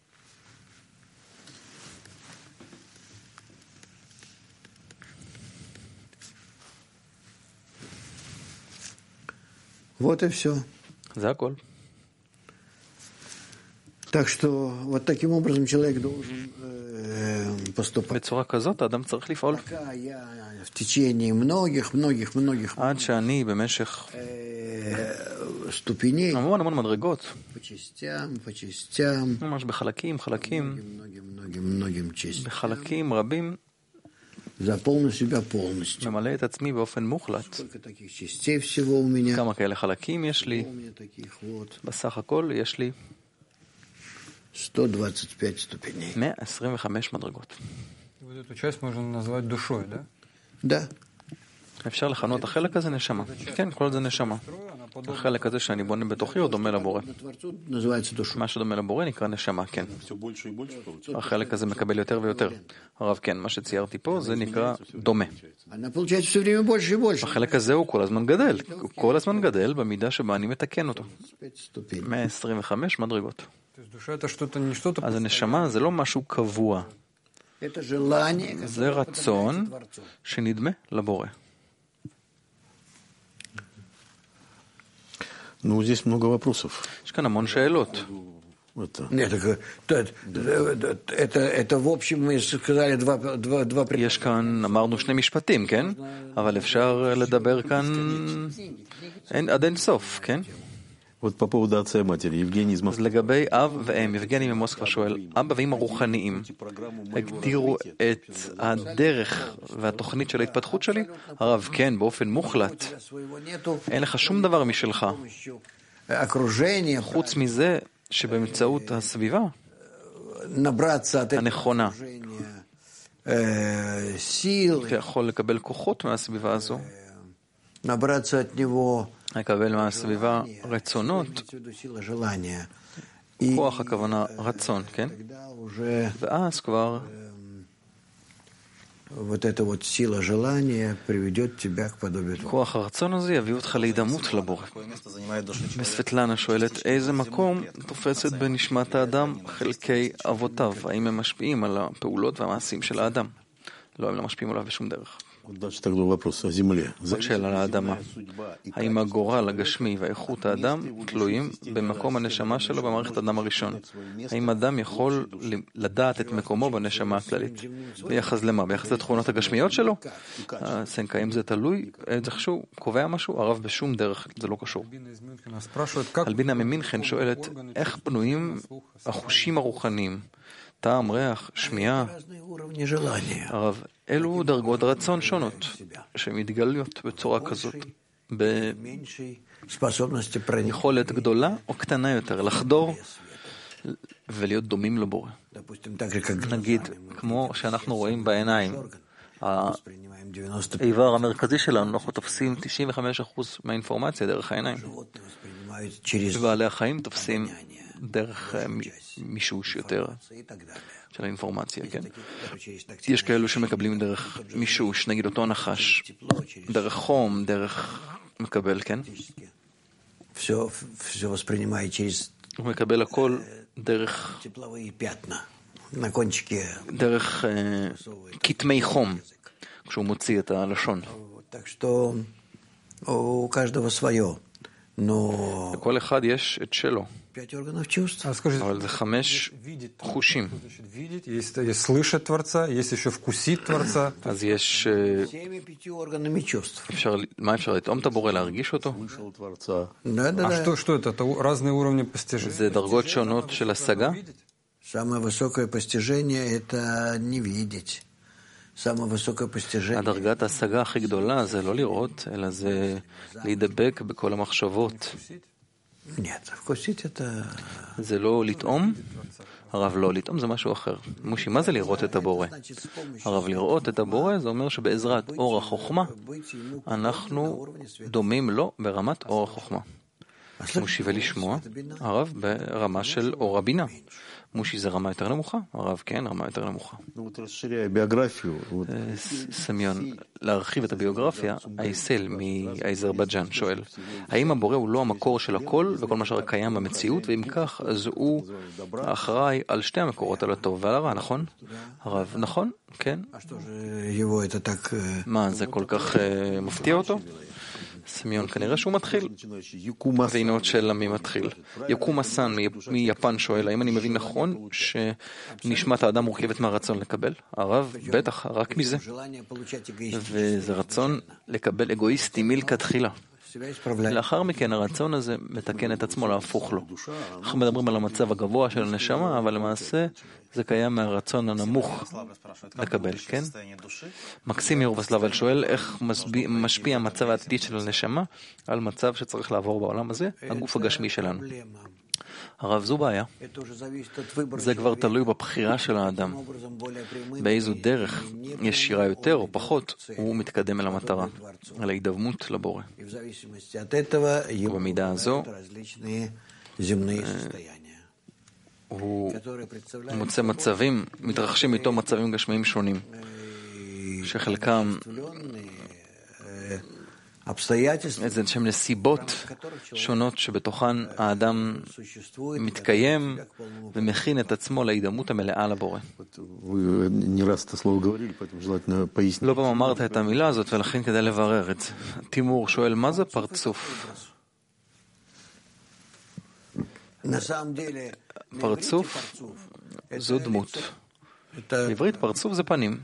C: Вот и все.
B: זה הכל.
C: Так что вот таким образом человек должен поступать.
B: בצורה כזאת האדם צריך לפעול.
C: Пока я в течение многих
B: עד שאני במשך
C: ступеней
B: המון מדרגות,
C: по частям,
B: ממש בחלקים,
C: многим частям,
B: בחלקים רבים,
C: заполню себя полностью.
B: ממלא את עצמי באופן מוחלט.
C: Сколько таких частей всего у меня?
B: כמה כאלה חלקים יש לי?
C: У меня таких вот
B: בסך הכל יש לי
C: 125 ступеней.
B: 125 מדרגות.
E: Вот эту часть можно назвать душой, да?
C: Да.
B: אפשר לכנות החלק הזה נשמה. כן, כל זה נשמה. החלק הזה שאני בונה בתוכי הוא דומה לבורא.
C: Творцу называется душой.
B: מה שדומה לבורא נקרא נשמה, כן. החלק הזה מקבל יותר ויותר. הרב, כן, מה שציירתי פה זה נקרא דומה.
C: Она получается все время больше и больше.
B: החלק הזה הוא כל הזמן גדל. הוא כל הזמן גדל במידה שבה אני מתקן אותו.
C: 125 ступеней.
B: 125 מדרגות.
E: То есть душа это что-то не что-то.
B: אז הנשמה זה לא משהו קבוע.
C: Это желание,
B: זה רצון שנדמה לבורא.
A: Ну, здесь много вопросов.
B: יש כאן המון שאלות.
A: Это,
C: Нет, это в общем мы сказали два
B: יש כאן, אמרנו שני משפטים, כן? אבל אפשר לדבר כאן עד אין סוף, כן?
A: вот по поводу отца и матери. Евгений из
B: אז
A: Москвы.
B: לגבי אב ואם, יבגני ממוסקבה שואל, אבא ואם הרוחניים הגדירו את הדרך והתוכנית של ההתפתחות שלי? הרב, כן, באופן מוחלט. אין לך שום דבר משלך.
C: окружение,
B: חוץ מזה שבאמצעות הסביבה
C: набраться от этого
B: הנכונה,
C: сил,
B: אתה יכול לקבל כוחות מהסביבה הזו,
C: набраться от него
B: לקבל מהסביבה רצונות,
C: отсюда сила желания. И
B: כוח הכוונה רצון, כן?
C: тогда уже
B: ואז כבר
C: вот эта вот сила желания приведет тебя к подобию Творца.
B: כוח הרצון הזה יביא אותך להידמות לבורא. וסבטלנה שואלת, איזה מקום תופסת בנשמת האדם חלקי אבותיו? האם הם משפיעים על הפעולות והמעשים של האדם? לא, הם לא משפיעים עליו בשום דרך.
A: Вот дальше тогда вопрос о земле.
B: עוד שאלה על האדמה. האם הגורל הגשמי ואיכות האדם תלויים במקום הנשמה שלו במערכת האדם הראשון? האם אדם יכול לדעת את מקומו בנשמה הכללית? ביחס למה? ביחס לתכונות הגשמיות שלו? סנקה, אם זה תלוי, זה חשוב, קובע משהו? הרב בשום דרך, זה לא קשור. אלבינה ממינכן שואלת, איך בנויים החושים הרוחניים? טעם, ריח, שמיעה?
C: Разные уровни желания.
B: הרב, אלו דרגות רצון שונות שמתגלות בצורה כזאת,
C: Меньшей способности проникнуть.
B: ביכולת גדולה או קטנה יותר, לחדור ולהיות דומים לבורא.
C: Допустим, так же, как
B: נגיד, כמו שאנחנו רואים בעיניים,
C: воспринимаем 90%,
B: האיבר המרכזי שלנו, אנחנו תופסים 95% מהאינפורמציה דרך העיניים.
C: воспринимают через
B: ובעלי החיים תופסים דרך מישוש יותר
C: и так далее.
B: של האינפורמציה, כן?
C: Которые через тактильное
B: יש כאלו שמקבלים דרך מישוש, נגיד אותו נחש,
C: тепло, через
B: דרך חום, דרך מקבל, כן?
C: все воспринимает через
B: הוא מקבל הכל דרך
C: тепловые пятна на кончике.
B: דרך כתמי חום, כשהוא מוציא את הלשון.
C: Так что у каждого свое. Но
B: לכל אחד יש את שלו,
C: 5 органов чувств.
E: А скажите,
B: אבל זה 5
E: видеть,
B: חושים.
E: что значит видеть? Есть слышать Творца, есть еще вкусить Творца.
B: אז יש,
C: Всеми 5 органами чувств.
B: מה אפשר לטעום את הבורא, להרגיש אותו?
A: Вышел Творца.
C: Да, да,
E: А
C: да.
E: что это? Это разные уровни постижения.
B: זה דרגות שונות של השגה.
C: Самое высокое постижение – это не видеть. Самое высокое постижение
B: הדרגת ההשגה הכי גדולה זה לא לראות, אלא זה להידבק בכל המחשבות.
C: – нет. Вкусить – это
B: זה לא לטעום, הרב לא, לטעום זה משהו אחר. מושי, מה זה לראות את הבורא? הרב, לראות את הבורא זה אומר שבעזרת אור החוכמה אנחנו דומים לו ברמת אור החוכמה. מושי, ולשמוע, הרב ברמה של אור הבינה. מושי זה רמה יותר נמוכה? הרב, כן, רמה יותר נמוכה. סמיון, להרחיב את הביוגרפיה, האיסל מאזרבייג'אן שואל, האם הבורא הוא לא המקור של הכל וכל מה שקיים במציאות, ואם כך, אז הוא אחראי על שתי המקורות, על הטוב ועל הרע, נכון? הרב, נכון, כן. מה, זה כל כך מפתיע אותו? סמיון, כנראה שהוא מתחיל. והנה עוד שאלה מי מתחיל. יקומה סן מיפן שואל, האם אני מבין נכון שנשמת האדם מורכבת מהרצון לקבל? הרב, בטח, רק מזה. וזה רצון לקבל אגואיסטי מלכתחילה. לאחר מכן הרצון הזה מתקן את עצמו להפוך לו. אנחנו מדברים על המצב הגבוה של הנשמה, אבל למעשה זה קיים מהרצון הנמוך לקבל, כן? מקסים יורבסלבל שואל, איך משפיע המצב העתידי של הנשמה על מצב שצריך לעבור בעולם הזה, הגוף הגשמי שלנו. הרב, זו בעיה. זה כבר תלוי בבחירה של האדם. באיזו דרך, ישירה יותר או פחות, הוא מתקדם אל המטרה, אל ההידמות לבורא. ובמידה הזו, הוא מוצא מצבים, מתרחשים איתו מצבים גשמיים שונים, שחלקם איזה שהם נסיבות שונות שבתוכן האדם מתקיים ומכין את עצמו להידמות המלאה לבורא. לא פעם אמרת את המילה הזאת ולכן כדי לברר את זה. תימור שואל, מה זה פרצוף? פרצוף זו דמות. בעברית פרצוף זה פנים.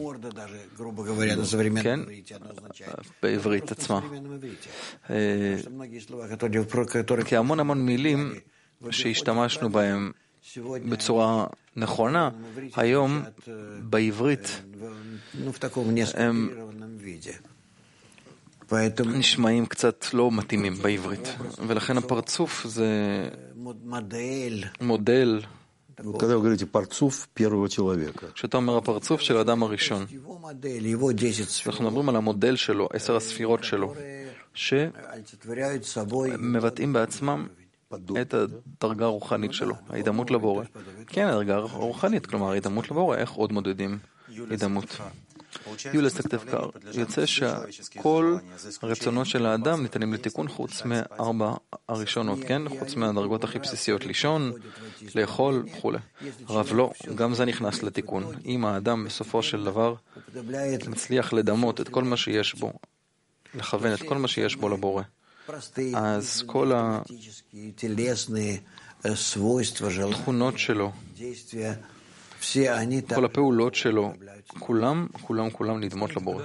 B: כן, בעברית עצמה. כי המון מילים שהשתמשנו בהם בצורה נכונה, היום בעברית הם נשמעים קצת לא מתאימים בעברית. ולכן הפרצוף זה מודל.
A: Когда вы говорите «парцуф первого человека».
B: כשאתה אומר הפרצוף של האדם הראשון, אנחנו מדברים על המודל שלו, 10 הספירות שלו, שמבטאים בעצמם את הדרגה הרוחנית שלו, ההידמות לבורא. כן, הדרגה הרוחנית, כלומר, ההידמות לבורא, איך עוד מודדים הידמות? יולס כתב קר, יוצא שכל הרצונות של האדם ניתנים לתיקון חוץ מארבע הראשונות, כן? חוץ מהדרגות הכי בסיסיות, לישון, לאכול וכו'. הרב לא, גם זה נכנס לתיקון. אם האדם בסופו של דבר מצליח לדמות את כל מה שיש בו, לכוון את כל מה שיש בו לבורא, אז כל התכונות שלו, כל הפעולות שלו, כולם נדמות לבורא.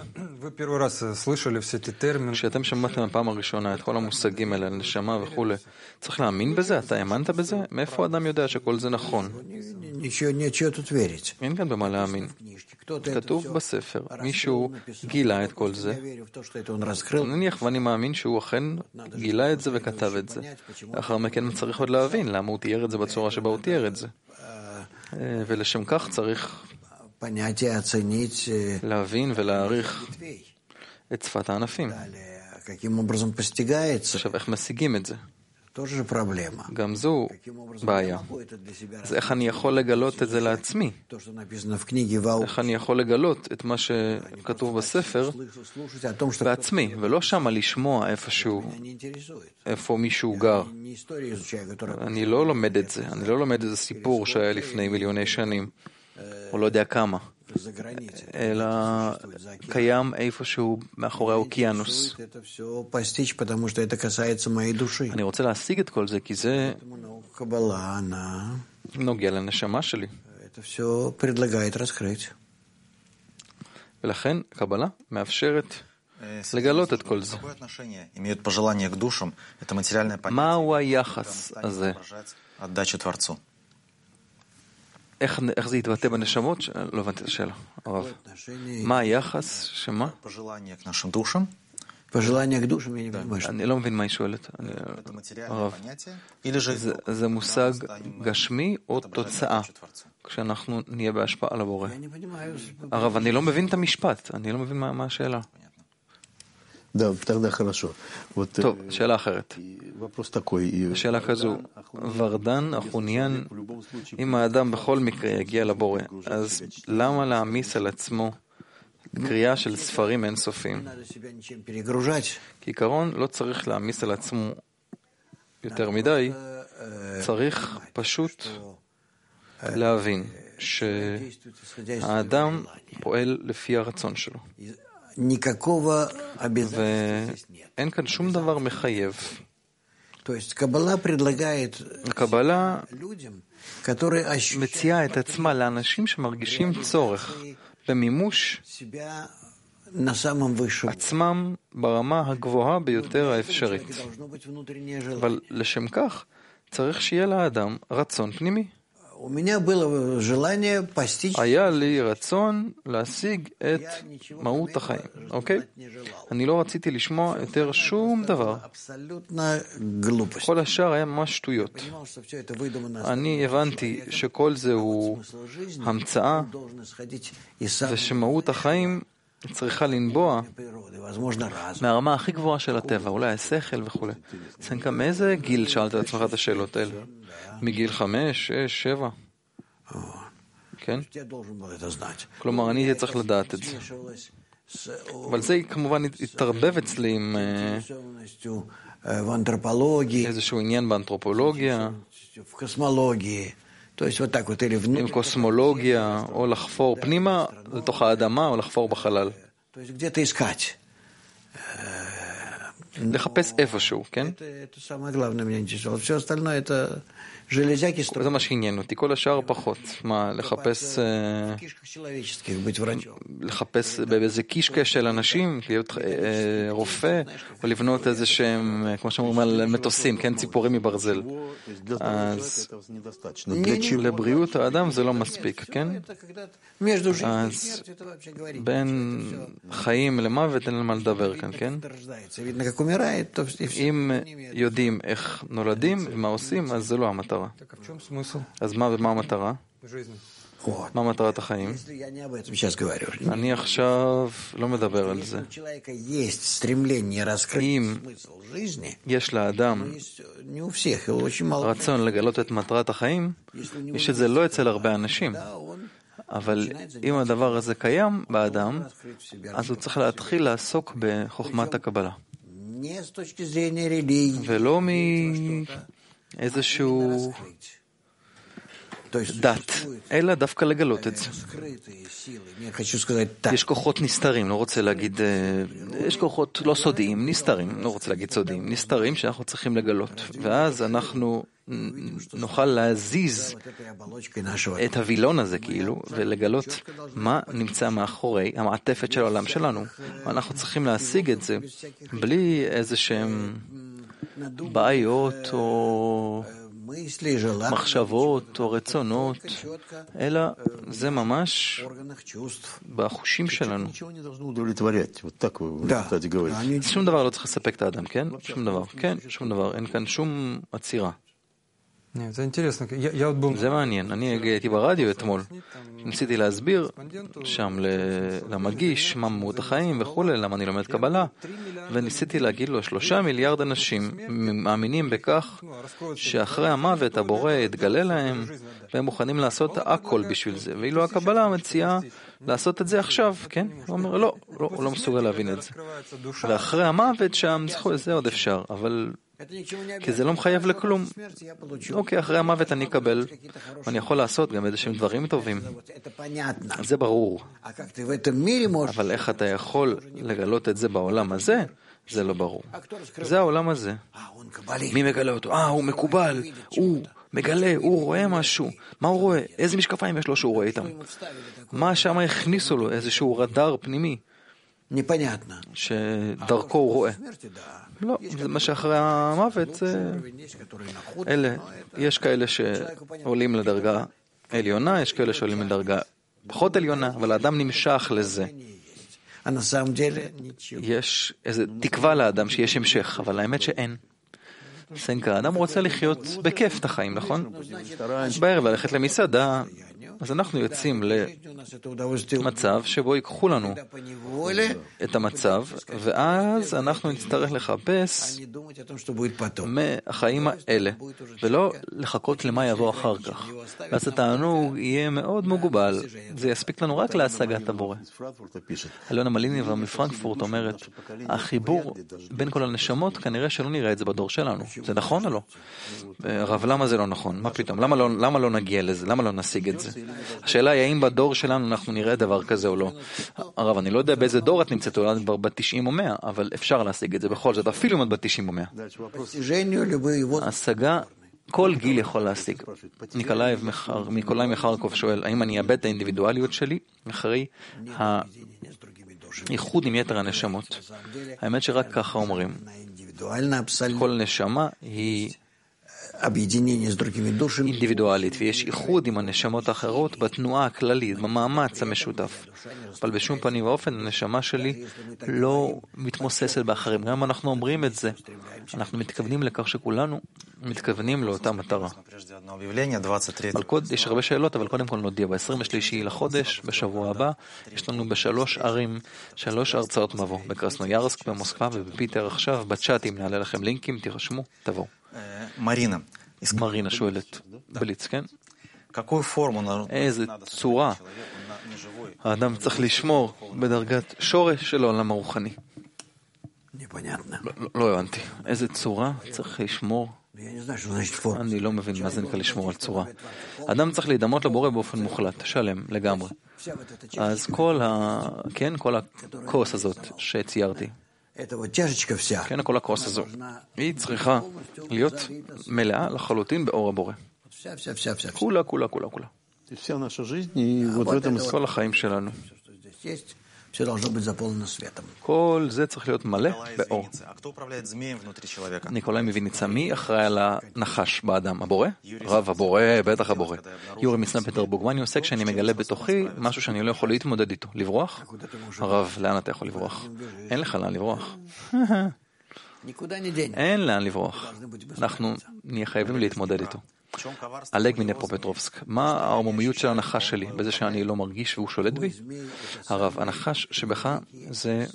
B: כשאתם שמעתם הפעם הראשונה את כל המושגים האלה, נשמה וכו', צריך להאמין בזה? אתה האמנת בזה? מאיפה האדם יודע שכל זה נכון? אין כאן במה להאמין. כתוב בספר, מישהו גילה את כל זה. נניח ואני מאמין שהוא אכן גילה את זה וכתב את זה. לאחר מכן צריך עוד להבין למה הוא תיאר את זה בצורה שבה הוא תיאר את זה. ולשם כך צריך להבין ולהעריך את שפת הענפים. עכשיו, איך משיגים את זה? גם זו בעיה. אז איך אני יכול לגלות את זה לעצמי? איך אני יכול לגלות את מה שכתוב בספר בעצמי, ולא שמה לשמוע איפה מישהו גר. אני לא לומד את זה. אני לא לומד איזה סיפור שהיה לפני מיליוני שנים, או לא יודע כמה. אלא קיים איפשהו מאחורי האוקיינוס. אני רוצה להשיג את כל זה, כי זה נוגע לנשמה שלי. ולכן קבלה מאפשרת לגלות את כל זה. מהו היחס הזה? איך זה יתבטא בנשמות? לא הבנתי את השאלה, הרב. מה היחס? שמה? אני לא מבין מה היא שואלת. הרב, זה מושג גשמי או תוצאה כשאנחנו נהיה בהשפעה על הבורא? הרב, אני לא מבין את המשפט. אני לא מבין מה השאלה.
A: Да, тогда хорошо. Вот,
B: טוב, שאלה אחרת.
A: вопрос такой.
B: השאלה כזו, ורדן, החוניין, אם האדם בכל מקרה יגיע לבורא, אז למה להעמיס על עצמו קריאה של ספרים אינסופיים? כעיקרון לא צריך להעמיס על עצמו יותר מדי, צריך פשוט להבין שהאדם פועל לפי הרצון שלו. ואין כאן שום דבר מחייב. הקבלה מציעה את עצמה לאנשים שמרגישים צורך במימוש עצמם ברמה הגבוהה ביותר האפשרית. אבל לשם כך צריך שיהיה לאדם רצון פנימי. היה לי רצון להשיג את מהות החיים, אוקיי? אני לא רציתי לשמוע יותר שום דבר. כל השאר היה ממש שטויות. אני הבנתי שכל זה הוא המצאה, ושמהות החיים צריכה לנבוע מהרמה הכי גבוהה של הטבע, אולי השכל וכו'. סנקה, מאיזה גיל שאלת את עצמך את השאלות האלה? מגיל 5, 6, 7? כן? כלומר, אני הייתי צריך לדעת את זה. אבל זה כמובן התערבב אצלי עם איזשהו עניין באנתרופולוגיה, עם קוסמולוגיה, או לחפור פנימה לתוך האדמה, או לחפור בחלל. לחפש איפשהו, כן? זה מה שעניין אותי, כל השאר פחות. מה, לחפש באיזה קישקע של אנשים, להיות רופא, או לבנות איזה שהם, כמו שאומרים על מטוסים, כן? ציפורים מברזל. אז לבריאות האדם זה לא מספיק, כן? אז בין חיים למוות אין למה לדבר כאן, כן? אם יודעים איך נולדים ומה עושים, אז זה לא המטרה. אז מה המטרה? מה מטרת החיים? אני עכשיו לא מדבר על זה. אם יש לאדם רצון לגלות את מטרת החיים, יש את זה לא אצל הרבה אנשים. אבל אם הדבר הזה קיים באדם, אז הוא צריך להתחיל לעסוק בחוכמת הקבלה. ולא מאיזשהו דת, אלא דווקא לגלות את זה. יש כוחות נסתרים, לא רוצה להגיד, יש כוחות לא סודיים, נסתרים, לא רוצה להגיד סודיים, נסתרים שאנחנו צריכים לגלות. ואז אנחנו נוכל להזיז את הווילון הזה כאילו, ולגלות מה נמצא מאחורי המעטפת של העולם שלנו. אנחנו צריכים להשיג את זה בלי איזה שהם בעיות או מחשבות או רצונות, אלא זה ממש בחושים שלנו. שום דבר לא צריך לספק את האדם, כן? שום דבר, כן, שום דבר. אין כאן שום עצירה. זה מעניין. אני הייתי ברדיו אתמול. ניסיתי להסביר שם למגיש מה מהות החיים וכו', למה אני לומד קבלה, וניסיתי להגיד לו 3 מיליארד אנשים מאמינים בכך שאחרי המוות הבורא יתגלה להם והם מוכנים לעשות הכל בשביל זה, ואילו הקבלה מציעה לעשות את זה עכשיו, כן? הוא אומר, לא, הוא לא מסוגל להבין את זה. ואחרי המוות שם, זה עוד אפשר, אבל כי זה לא מחייב לכלום. אוקיי, אחרי המוות אני אקבל, ואני יכול לעשות גם איזה שהם דברים טובים. זה ברור. אבל איך אתה יכול לגלות את זה בעולם הזה? זה לא ברור. זה העולם הזה. מי מגלה אותו? הוא מקובל, הוא מגלה, הוא רואה משהו. מה הוא רואה? איזה משקפיים יש לו שהוא רואה איתם? מה שם הכניסו לו? איזשהו רדאר פנימי שדרכו הוא רואה. לא, זה מה שאחרי המוות, אלה, יש כאלה שעולים לדרגה עליונה, יש כאלה שעולים לדרגה פחות עליונה, אבל האדם נמשך לזה. יש איזו תקווה לאדם שיש המשך, אבל האמת שאין. סנקה, האדם רוצה לחיות בכיף את החיים, נכון? בערב ללכת למסעדה, אז אנחנו יוצאים למצב שבו ייקחו לנו את המצב, ואז אנחנו נצטרך לחפש מהחיים האלה, ולא לחכות למה יבוא אחר כך. אז התענוג יהיה מאוד מוגבל, זה יספיק לנו רק להשגת הבורא. אלונה מליניבה מפרנקפורט אומרת, החיבור בין כל הנשמות כנראה שלא נראה את זה בדור שלנו. זה נכון או לא? הרב, למה זה לא נכון? מה פתאום? למה לא נגיע לזה? למה לא נשיג את זה? השאלה היא האם בדור שלנו אנחנו נראה דבר כזה או לא. הרב, אני לא יודע באיזה דור את נמצאת, אולי כבר בת 90 או 100, אבל אפשר להשיג את זה בכל זאת, אפילו אם את בת 90 או 100. ההשגה, כל גיל יכול להשיג. ניקולאי מחרקוב שואל, האם אני אאבד את האינדיבידואליות שלי אחרי הייחוד עם יתר הנשמות? האמת שרק ככה אומרים. כל נשמה היא אינדיבידואלית, ויש איחוד עם הנשמות האחרות בתנועה הכללית, במאמץ המשותף. אבל בשום פנים ואופן הנשמה שלי לא מתמוססת באחרים. גם אם אנחנו אומרים את זה, אנחנו מתכוונים לכך שכולנו מתכוונים לאותה מטרה. יש הרבה שאלות, אבל קודם כל נודיע. ב-23 לחודש, בשבוע הבא, יש לנו בשלוש ערים, 3 הרצאות מבוא. בקרסנויארסק, במוסקבה ובפיטר עכשיו, בצ'אטים נעלה לכם לינקים, תירשמו, תבואו. מרינה שואלת, בליץ, כן? איזה צורה האדם צריך לשמור בדרגת שורש של העולם הרוחני? לא הבנתי. איזה צורה צריך לשמור? אני לא מבין מה זה נקרא לשמור על צורה. אדם צריך להידמות לבורא באופן מוחלט, שלם, לגמרי. אז כל הכוס הזאת שציירתי, כן, כל הכוס הזו, היא צריכה להיות מלאה לחלוטין באור הבורא. כולה. כל החיים שלנו. כל זה צריך להיות מלא באור. ניקולאי מוויניצה, מי אחראי על הנחש באדם? הבורא? רב, הבורא, בטח הבורא. יורי מסנה פטרבורג, מה אני עושה כשאני מגלה בתוכי משהו שאני לא יכול להתמודד איתו? לברוח? הרב, לאן אתה יכול לברוח? אין לך לאן לברוח. אין לאן לברוח. אנחנו נהיה חייבים להתמודד איתו. אלג מנפרופטרובסק, מה הערמומיות של הנחש שלי? בזה שאני לא מרגיש והוא שולט בי? הרב, הנחש שבך זה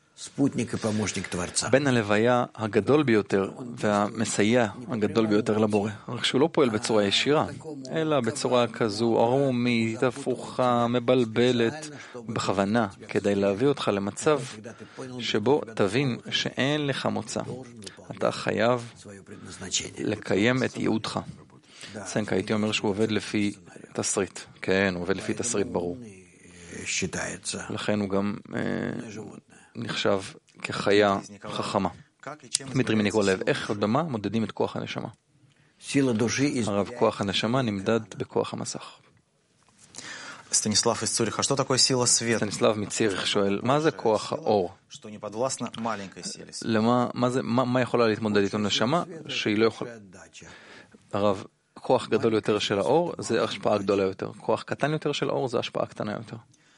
B: בן הלוויה הגדול ביותר והמסייע הגדול ביותר לבורא. רק שהוא לא פועל בצורה ישירה, אלא בצורה כזו ערמומית, הפוכה, מבלבלת, בכוונה, כדי להביא אותך למצב שבו תבין שאין לך מוצא. אתה חייב לקיים את ייעודך. סנקה, הייתי אומר שהוא עובד לפי תסריט. כן, הוא עובד לפי תסריט ברור. לכן הוא גם נחשב כחיה חכמה. דמיטרי מניקולב, איך ובמה מודדים את כוח הנשמה? הרב, כוח הנשמה נמדד בכוח המסך.
D: סטניסלב из Цюриха, что такое сила света?
B: סטניסלב מציריך שואל, מה זה כוח האור?
D: Что не подвластно маленькой силе света.
B: מה יכולה להתמודד איתו נשמה שהיא לא יכולה? הרב, כוח גדול יותר של האור זה השפעה גדולה יותר. כוח קטן יותר של האור זה השפעה קטנה יותר.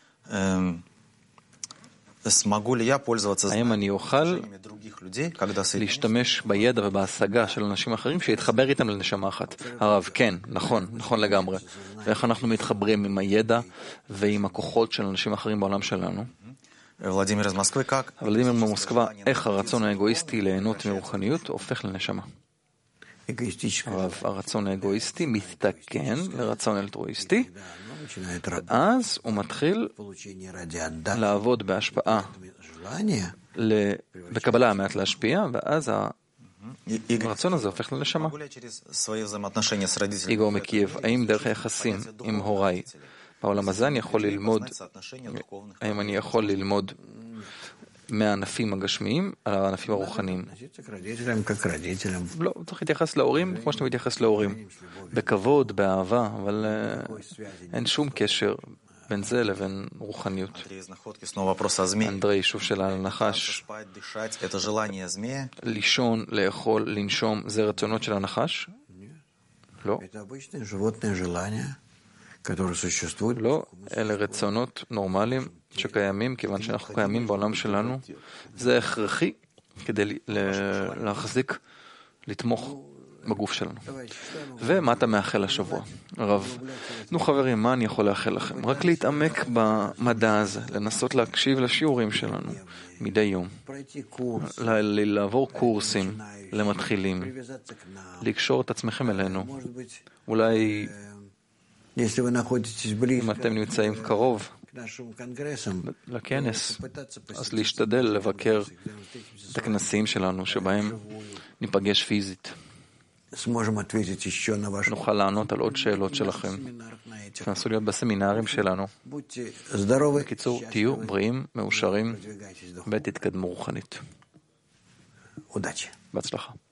B: האם אני אוכל להשתמש בידע ובהשגה של אנשים אחרים שיתחבר איתם לנשמה אחת? הרב, כן, נכון לגמרי. ואיך אנחנו מתחברים עם הידע ועם הכוחות של אנשים אחרים בעולם שלנו? ולדימיר ממוסקבה, איך הרצון האגואיסטי ליהנות מרוחניות הופך לנשמה? הרצון האגואיסטי מתתקן לרצון אלטרואיסטי, אז הוא מתחיל לעבוד בהשפעה, בקבלה המעט להשפיע, ואז הרצון הזה הופך לנשמה. איגור מקייב, האם דרך היחסים עם הוריי בעולם הזה אני יכול ללמוד, האם אני יכול ללמוד מהענפים הגשמיים על הענפים הרוחניים? לא, צריך להתייחס להורים כמו שאתה מתייחס להורים, בכבוד, באהבה, אבל אין שום קשר בין זה לבין רוחניות. אנדרי, שוב שאלה על הנחש. לישון, לאכול, לנשום, זה רצונות של הנחש? לא. לא, אלה רצונות נורמליים שקיימים, כיוון שאנחנו קיימים בעולם שלנו. זה הכרחי כדי להחזיק, לתמוך בגוף שלנו. ומה אתה מאחל השבוע? הרב, נו חברים, מה אני יכול לאחל לכם? רק להתעמק במדע הזה, לנסות להקשיב לשיעורים שלנו מדי יום, לעבור קורסים למתחילים, לקשור את עצמכם אלינו. אולי אם אתם נמצאים קרוב לכנס, אז להשתדל לבקר את הכנסים שלנו שבהם ניפגש פיזית. נוכל לענות על עוד שאלות שלכם. תנסו להיות בסמינרים שלנו. בקיצור, תהיו בריאים, מאושרים ותתקדמו רוחנית. בהצלחה.